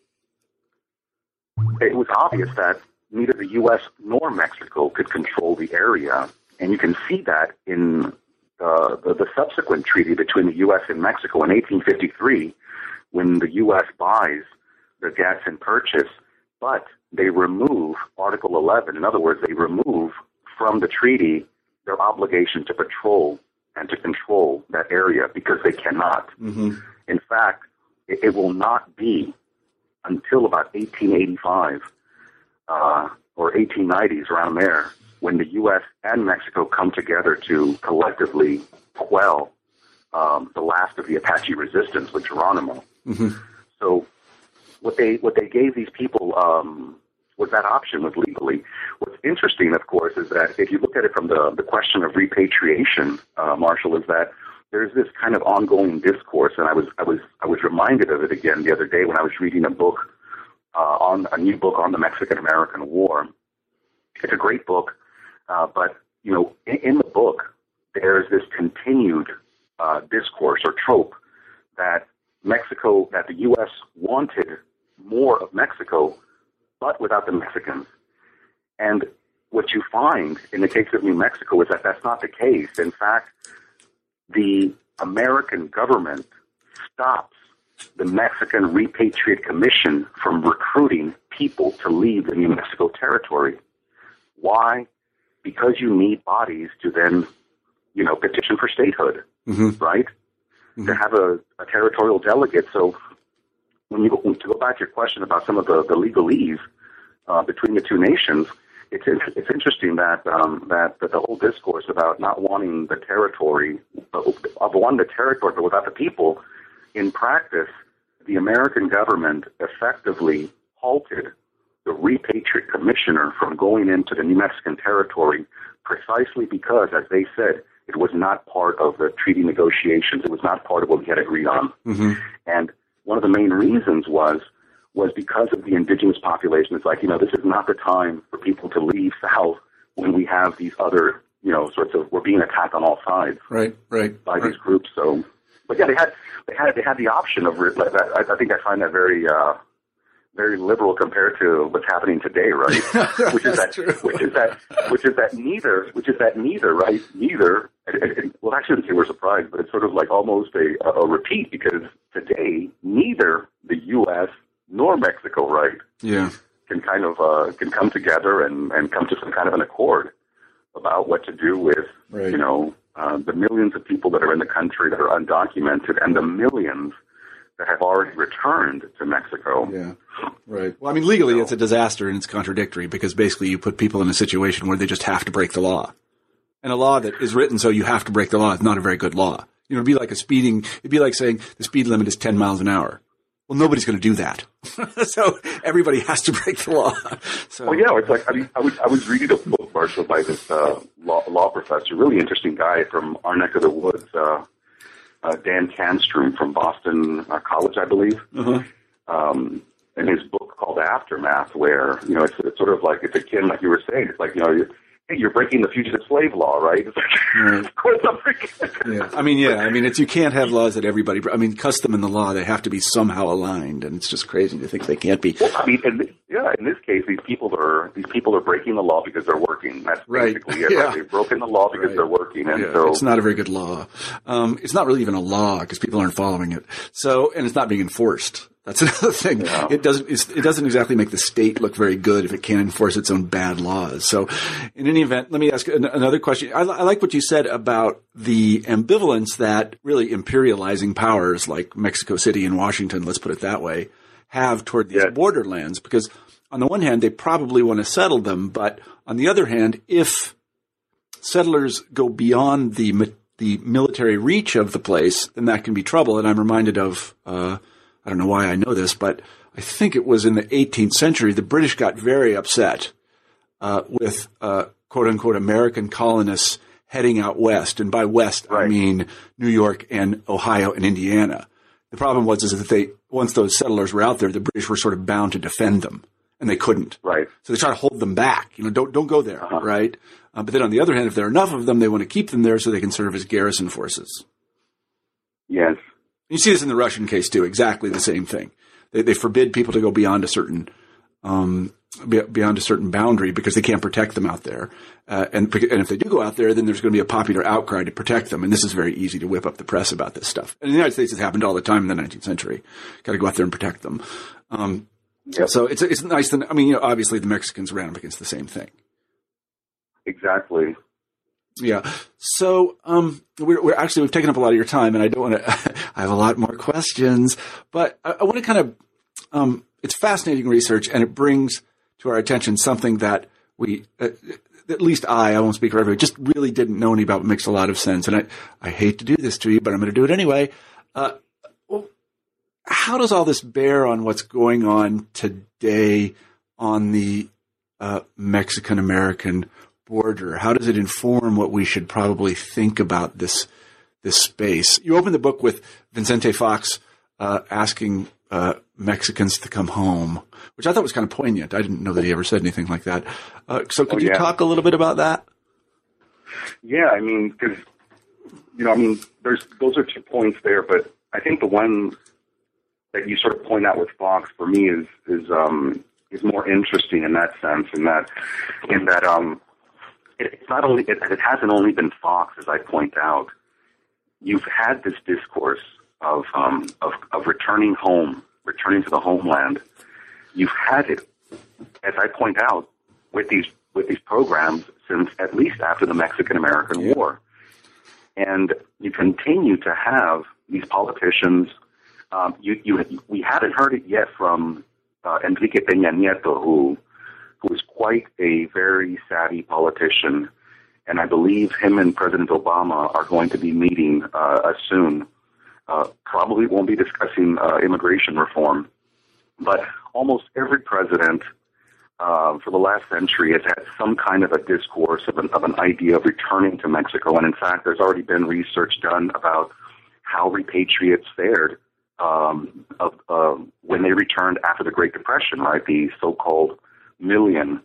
it was obvious that neither the U S nor Mexico could control the area. And you can see that in uh, the, the subsequent treaty between the U S and Mexico in eighteen fifty-three, when the U S buys the Gadsden Purchase, but they remove Article eleven. In other words, they remove from the treaty their obligation to patrol and to control that area because they cannot. Mm-hmm. In fact, it, it will not be until about eighteen eighty-five uh, or eighteen nineties, around there, when the U S and Mexico come together to collectively quell um, the last of the Apache resistance with Geronimo. Mm-hmm. So what they what they gave these people um, was that option was legally. What's interesting, of course, is that if you look at it from the, the question of repatriation, uh, Marshall, is that there's this kind of ongoing discourse, and I was I was I was reminded of it again the other day when I was reading a book uh, on a new book on the Mexican-American War. It's a great book, uh, but you know, in, in the book there's this continued uh, discourse or trope that Mexico, that the U S wanted more of Mexico, but without the Mexicans. And what you find in the case of New Mexico is that that's not the case. In fact, the American government stops the Mexican Repatriate Commission from recruiting people to leave the New Mexico territory. Why? Because you need bodies to then, you know, petition for statehood, mm-hmm. right? Mm-hmm. To have a, a territorial delegate. So when you go, to go back to your question about some of the, the legalese uh, between the two nations, it's it's interesting that um, that that the whole discourse about not wanting the territory, of wanting the territory but without the people, in practice, the American government effectively halted the Repatriate Commissioner from going into the New Mexican territory precisely because, as they said, it was not part of the treaty negotiations. It was not part of what we had agreed on. Mm-hmm. And one of the main reasons was was because of the indigenous population. It's like, you know, this is not the time for people to leave south when we have these other, you know, sorts of, we're being attacked on all sides.
Right, right.
By
right.
these groups. So, but yeah, they had, they had, they had the option of, like that. I, I think I find that very, uh, very liberal compared to what's happening today, right? Which is that,
true.
which is that, which is that neither, which is that neither, right? Neither, and, and, well, I shouldn't say we're surprised, but it's sort of like almost a, a repeat, because today, neither the U S nor Mexico, right?
Yeah.
Can kind of, uh, can come together and, and come to some kind of an accord about what to do with,
right.
you know, uh, the millions of people that are in the country that are undocumented, and the millions that have already returned to Mexico.
Yeah, right. Well, I mean, legally,
so,
it's a disaster, and it's contradictory, because basically you put people in a situation where they just have to break the law. And a law that is written so you have to break the law is not a very good law. You know, it'd be like a speeding, it'd be like saying the speed limit is ten miles an hour. Well, nobody's going to do that. So everybody has to break the law. So,
well, yeah, it's like, I mean, I was, I was reading a book, Marshall, by this uh, law, law professor, really interesting guy from our neck of the woods, uh, uh, Dan Canstrom from Boston uh, College, I believe.
uh-huh.
Um, and his book called Aftermath, where, you know, it's, it's sort of like, it's akin, like you were saying, it's like, you know, you're, hey, you're breaking the fugitive slave law, right? It's like,
right.
Of course I'm breaking it.
Yeah. I mean, yeah, I mean, it's, you can't have laws that everybody, I mean, custom and the law, they have to be somehow aligned, and it's just crazy to think they can't be.
Well, I mean, in, th- yeah, in this case, these people are, these people are breaking the law because they're working. That's
Right.
basically it.
Yeah.
Right? They've broken the law because
Right.
they're working. And
Yeah,
so
it's not a very good law. Um, it's not really even a law because people aren't following it. So, and it's not being enforced. That's another thing.
Yeah.
It doesn't, it's, it doesn't exactly make the state look very good if it can't enforce its own bad laws. So in any event, let me ask an, another question. I, I like what you said about the ambivalence that really imperializing powers like Mexico City and Washington, let's put it that way, have toward these
Yeah.
borderlands, because on the one hand, they probably want to settle them. But on the other hand, if settlers go beyond the, the military reach of the place, then that can be trouble. And I'm reminded of, uh, I don't know why I know this, but I think it was in the eighteenth century, the British got very upset uh, with uh, quote-unquote American colonists heading out west. And by west,
Right.
I mean New York and Ohio and Indiana. The problem was is that they, once those settlers were out there, the British were sort of bound to defend them, and they couldn't.
right.
So they try to hold them back. You know, don't don't go there,
Uh-huh.
right? Uh, but then on the other hand, if there are enough of them, they want to keep them there so they can serve as garrison forces.
Yes.
You see this in the Russian case too, exactly the same thing. They, they forbid people to go beyond a certain, um, beyond a certain boundary because they can't protect them out there. Uh, and, and if they do go out there, then there's going to be a popular outcry to protect them. And this is very easy to whip up the press about this stuff. And in the United States, it's happened all the time in the nineteenth century. Got to go out there and protect them. Um,
Yep.
so it's, it's nice to, I mean, you know, obviously the Mexicans ran up against the same thing.
Exactly.
Yeah. So, um, we're, we're actually, we've taken up a lot of your time, and I don't want to, I have a lot more questions, but I, I want to kind of, um, it's fascinating research, and it brings to our attention something that we, uh, at least I, I won't speak for everybody, just really didn't know any about, what makes a lot of sense. And I, I hate to do this to you, but I'm going to do it anyway. Uh, well, how does all this bear on what's going on today on the, uh, Mexican-American border? How does it inform what we should probably think about this this space? You open the book with Vicente Fox uh, asking uh, Mexicans to come home, which I thought was kind of poignant. I didn't know that he ever said anything like that. Uh, so could
Oh,
you
yeah.
talk a little bit about that?
Yeah, I mean, because, you know, I mean, there's those are two points there, but I think the one that you sort of point out with Fox for me is is um, is more interesting in that sense, in that in that um. It's not only, it, it hasn't only been Fox, as I point out. You've had this discourse of, um, of, of returning home, returning to the homeland. You've had it, as I point out, with these, with these programs since at least after the Mexican-American
Yeah.
War. And you continue to have these politicians, um, you, you, we haven't heard it yet from, uh, Enrique Peña Nieto, who, who is quite a very savvy politician, and I believe him and President Obama are going to be meeting uh, soon. Uh, probably won't be discussing uh, immigration reform, but almost every president uh, for the last century has had some kind of a discourse of an, of an idea of returning to Mexico, and in fact, there's already been research done about how repatriates fared um, of, uh, when they returned after the Great Depression, right? The so-called million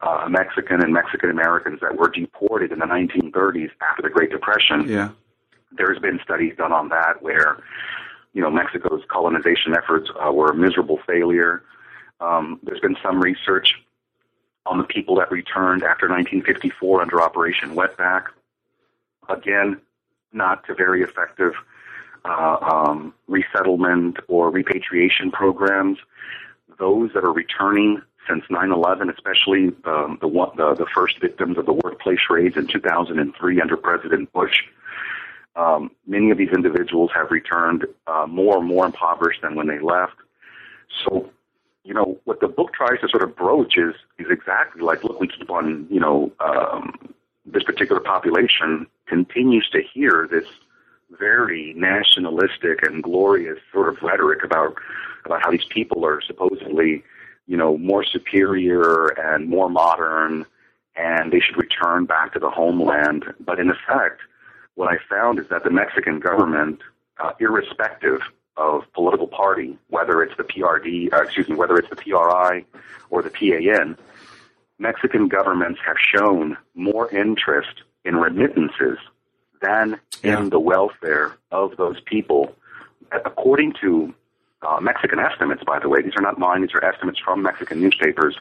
uh, Mexican and Mexican Americans that were deported in the nineteen thirties after the Great Depression.
Yeah.
There's been studies done on that where, you know, Mexico's colonization efforts uh, were a miserable failure. Um, there's been some research on the people that returned after nineteen fifty-four under Operation Wetback. Again, not to very effective uh, um, resettlement or repatriation programs. Those that are returning since nine eleven, especially um, the, one, the the first victims of the workplace raids in two thousand three under President Bush, um, many of these individuals have returned uh, more and more impoverished than when they left. So, you know, what the book tries to sort of broach is is exactly like, look, we keep on, you know, um, this particular population continues to hear this very nationalistic and glorious sort of rhetoric about about how these people are supposedly, you know, more superior and more modern, and they should return back to the homeland. But in effect, what I found is that the Mexican government, uh, irrespective of political party, whether it's the P R D, uh, excuse me, whether it's the P R I or the P A N, Mexican governments have shown more interest in remittances than
yeah.
in the welfare of those people. According to uh, Mexican estimates, by the way, these are not mine; these are estimates from Mexican newspapers.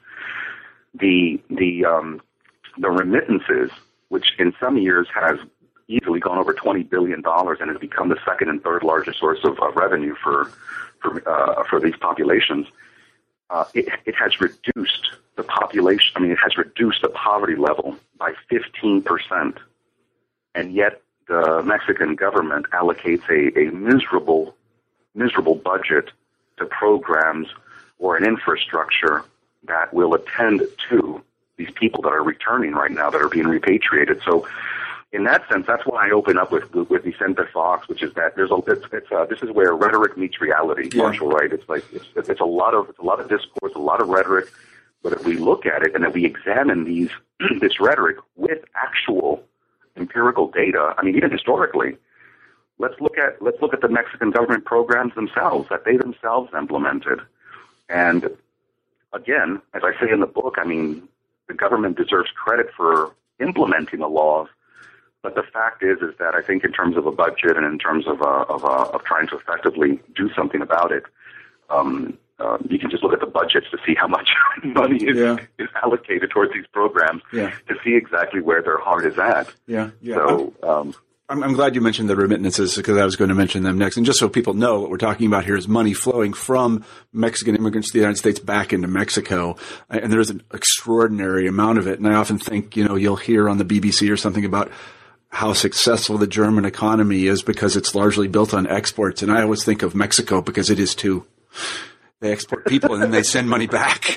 The the um, the remittances, which in some years has easily gone over twenty billion dollars and has become the second and third largest source of uh, revenue for for uh, for these populations, uh, it, it has reduced the population. I mean, it has reduced the poverty level by fifteen percent, and yet the Mexican government allocates a, a miserable, miserable budget to programs or an infrastructure that will attend to these people that are returning right now, that are being repatriated. So, in that sense, that's why I open up with with Vicente Fox, which is that there's a it's, it's uh, this is where rhetoric meets reality. Yeah. Marshall, right? It's like it's, it's a lot of it's a lot of discourse, a lot of rhetoric. But if we look at it and if we examine these this rhetoric with actual empirical data, I mean, even historically, let's look at let's look at the Mexican government programs themselves that they themselves implemented. And again, as I say in the book, I mean, the government deserves credit for implementing the laws. But the fact is, is that I think in terms of a budget and in terms of uh, of, uh, of trying to effectively do something about it, um, uh, you can just look at the budgets to see how much money is, yeah. is allocated towards these programs yeah. to see exactly where their heart is at.
Yeah, yeah.
So, um,
I'm, I'm glad you mentioned the remittances because I was going to mention them next. And just so people know, what we're talking about here is money flowing from Mexican immigrants to the United States back into Mexico. And there's an extraordinary amount of it. And I often think, you know, you'll hear on the B B C or something about how successful the German economy is because it's largely built on exports. And I always think of Mexico because it is too. They export people and then they send money back.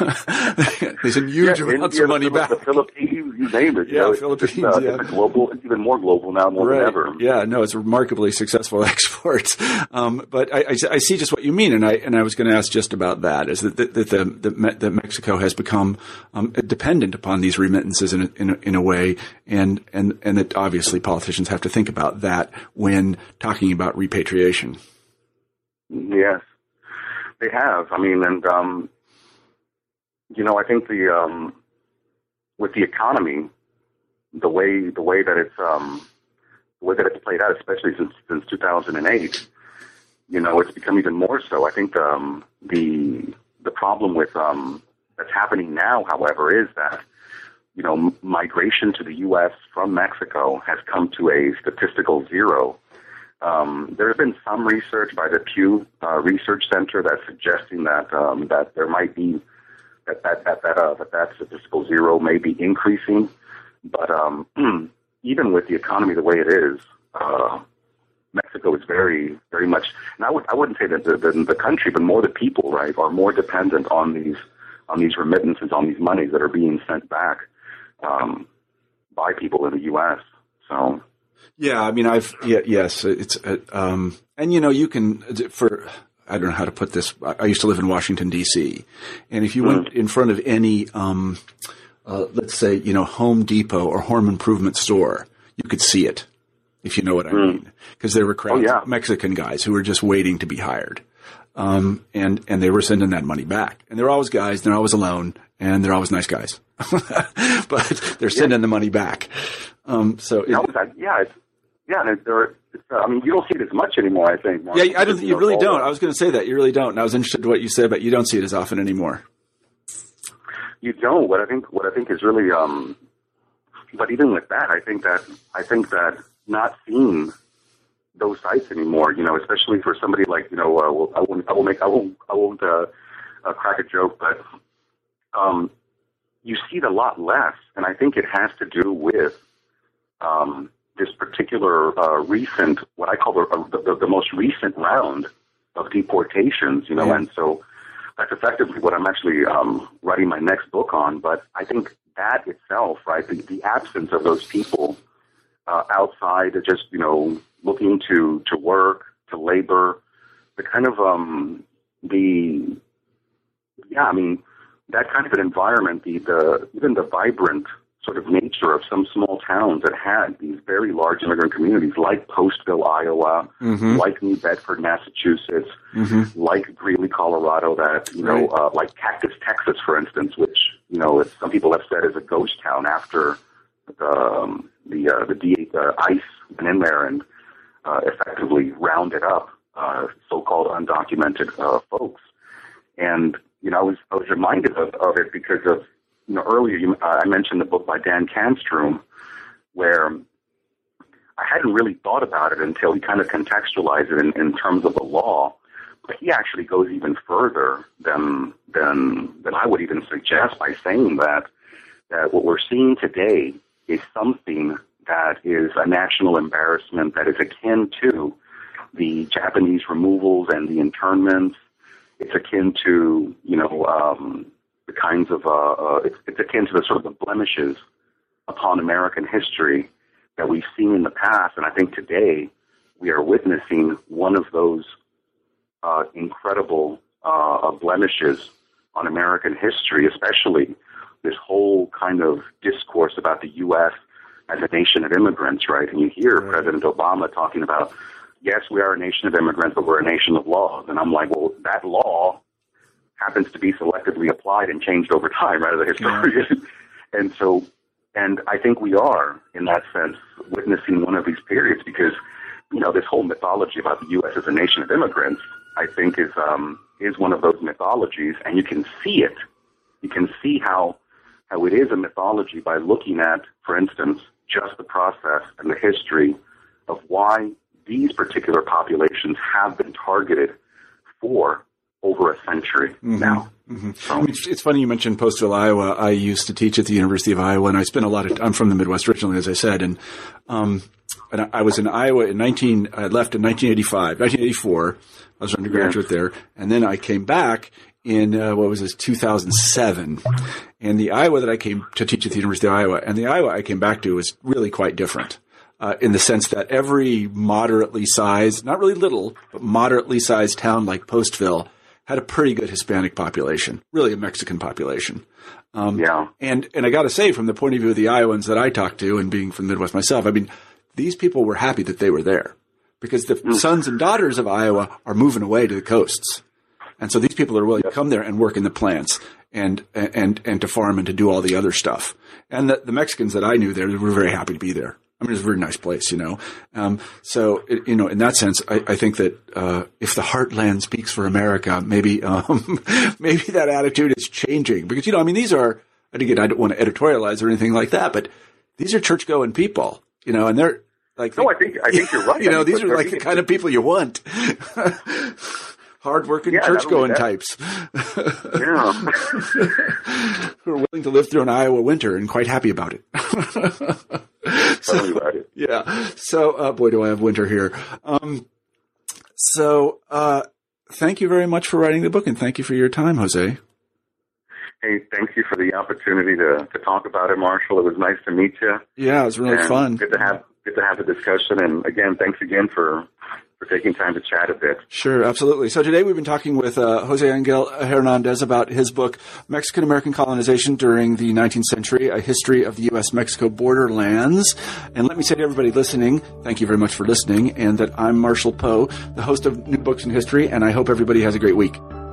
They send huge
yeah,
amounts
India,
of money
the,
back.
The Philippines, you name it. You
yeah,
know,
Philippines.
It's, uh,
yeah.
it's global. It's even more global now, more
right.
than ever.
Yeah, no, it's remarkably successful exports. Um, but I, I, I see just what you mean, and I and I was going to ask just about that: is that that, that the, the that Mexico has become um, dependent upon these remittances in a, in a, in a way, and and and that obviously politicians have to think about that when talking about repatriation.
Yes. They have. I mean, and, um, you know, I think the, um, with the economy, the way, the way that it's, um, the way that it's played out, especially since, since two thousand eight, you know, it's become even more so. I think, um, the, the problem with, um, that's happening now, however, is that, you know, migration to the U S from Mexico has come to a statistical zero. Um, there has been some research by the Pew uh, Research Center that's suggesting that um, that there might be that that that that, uh, that that statistical zero may be increasing, but um, even with the economy the way it is, uh, Mexico is very very much. And I would I wouldn't say that the, the the country, but more the people, right, are more dependent on these on these remittances, on these monies that are being sent back um, by people in the U S. So.
Yeah, I mean, I've yeah, yes, it's uh, um, and you know, you can for I don't know how to put this. I used to live in Washington D C, and if you mm. went in front of any, um, uh, let's say, you know, Home Depot or home improvement store, you could see it, if you know what I mm. mean, because there were crowds
oh, yeah.
of Mexican guys who were just waiting to be hired. Um, and, and they were sending that money back. And they're always guys, they're always alone, and they're always nice guys. But they're sending yeah. the money back. Um, so it,
no, that, yeah, it's, yeah, and there. It's, uh, I mean, you don't see it as much anymore. I think. Mark.
Yeah, I don't. You really don't. I was going to say that you really don't. And I was interested in what you said, but you don't see it as often anymore.
You don't. What I think. What I think is really. Um, but even with that, I think that I think that not seeing those sites anymore, you know, especially for somebody like, you know, uh, well, I won't. I will make. I won't. I won't uh, uh, crack a joke, but um, you see it a lot less, and I think it has to do with. Um, this particular uh, recent, what I call the, uh, the, the most recent round of deportations, you know, yeah. and so that's effectively what I'm actually um, writing my next book on. But I think that itself, right, the, the absence of those people uh, outside of just, you know, looking to, to work, to labor, the kind of, um, the, yeah, I mean, that kind of an environment, the, the even the vibrant sort of nature of some small towns that had these very large immigrant communities, like Postville, Iowa, mm-hmm. like New Bedford, Massachusetts, mm-hmm. like Greeley, Colorado, that, you know, right. uh, like Cactus, Texas, for instance, which, you know, it's, some people have said is a ghost town after the, um, the, uh, the D, uh, ICE went in there and uh, effectively rounded up uh, so-called undocumented uh, folks. And, you know, I was, I was reminded of, of it because of, you know, earlier you, uh, I mentioned the book by Dan Kanstrom, where I hadn't really thought about it until he kind of contextualized it in, in terms of the law. But he actually goes even further than than than I would even suggest by saying that that what we're seeing today is something that is a national embarrassment that is akin to the Japanese removals and the internments. It's akin to, you know, um, the kinds of, uh, uh, it's, it's akin to the sort of the blemishes upon American history that we've seen in the past. And I think today we are witnessing one of those uh, incredible uh, blemishes on American history, especially this whole kind of discourse about the U S as a nation of immigrants, right? And you hear right. President Obama talking about, yes, we are a nation of immigrants, but we're a nation of laws. And I'm like, well, that law happens to be selectively applied and changed over time, right, as a historian. Yeah. And so, and I think we are, in that sense, witnessing one of these periods because, you know, this whole mythology about the U S as a nation of immigrants, I think is, um, is one of those mythologies, and you can see it. You can see how, how it is a mythology by looking at, for instance, just the process and the history of why these particular populations have been targeted for over a century mm-hmm. now.
Mm-hmm. So, it's, it's funny you mentioned Postville, Iowa. I used to teach at the University of Iowa, and I spent a lot of. I'm from the Midwest originally, as I said, and um, and I was in Iowa in nineteen. I left in nineteen eighty-five, nineteen eighty-four. I was an undergraduate yeah. there, and then I came back in uh, what was this two thousand seven. And the Iowa that I came to teach at the University of Iowa, and the Iowa I came back to was really quite different. Uh, in the sense that every moderately sized, not really little, but moderately sized town like Postville had a pretty good Hispanic population, really a Mexican population. Um,
yeah.
And, and I got to say, from the point of view of the Iowans that I talked to and being from the Midwest myself, I mean, these people were happy that they were there because the mm. sons and daughters of Iowa are moving away to the coasts. And so these people are willing yep. to come there and work in the plants and, and, and to farm and to do all the other stuff. And the, the Mexicans that I knew there were very happy to be there. I mean, it's a very nice place, you know. Um, so, it, you know, in that sense, I, I think that uh, if the heartland speaks for America, maybe um, maybe that attitude is changing. Because, you know, I mean, these are, and again, I don't want to editorialize or anything like that, but these are church-going people, you know, and they're like...
No, I think I think you're right.
You know, these are like the kind of people you want. Hard-working, yeah, church-going types.
Yeah.
Who are willing to live through an Iowa winter and quite happy about it.
So,
yeah. So, uh, boy, do I have winter here. Um, so, uh, thank you very much for writing the book, and thank you for your time, Jose.
Hey, thank you for the opportunity to, to talk about it, Marshall. It was nice to meet you.
Yeah, it was really
and
fun.
Good to have good to have the discussion. And again, thanks again for for taking time to chat a bit.
Sure, absolutely. So today we've been talking with uh, Jose Angel Hernandez about his book, Mexican-American Colonization During the nineteenth Century, A History of the U S Mexico Borderlands. And let me say to everybody listening, thank you very much for listening, and that I'm Marshall Poe, the host of New Books in History, and I hope everybody has a great week.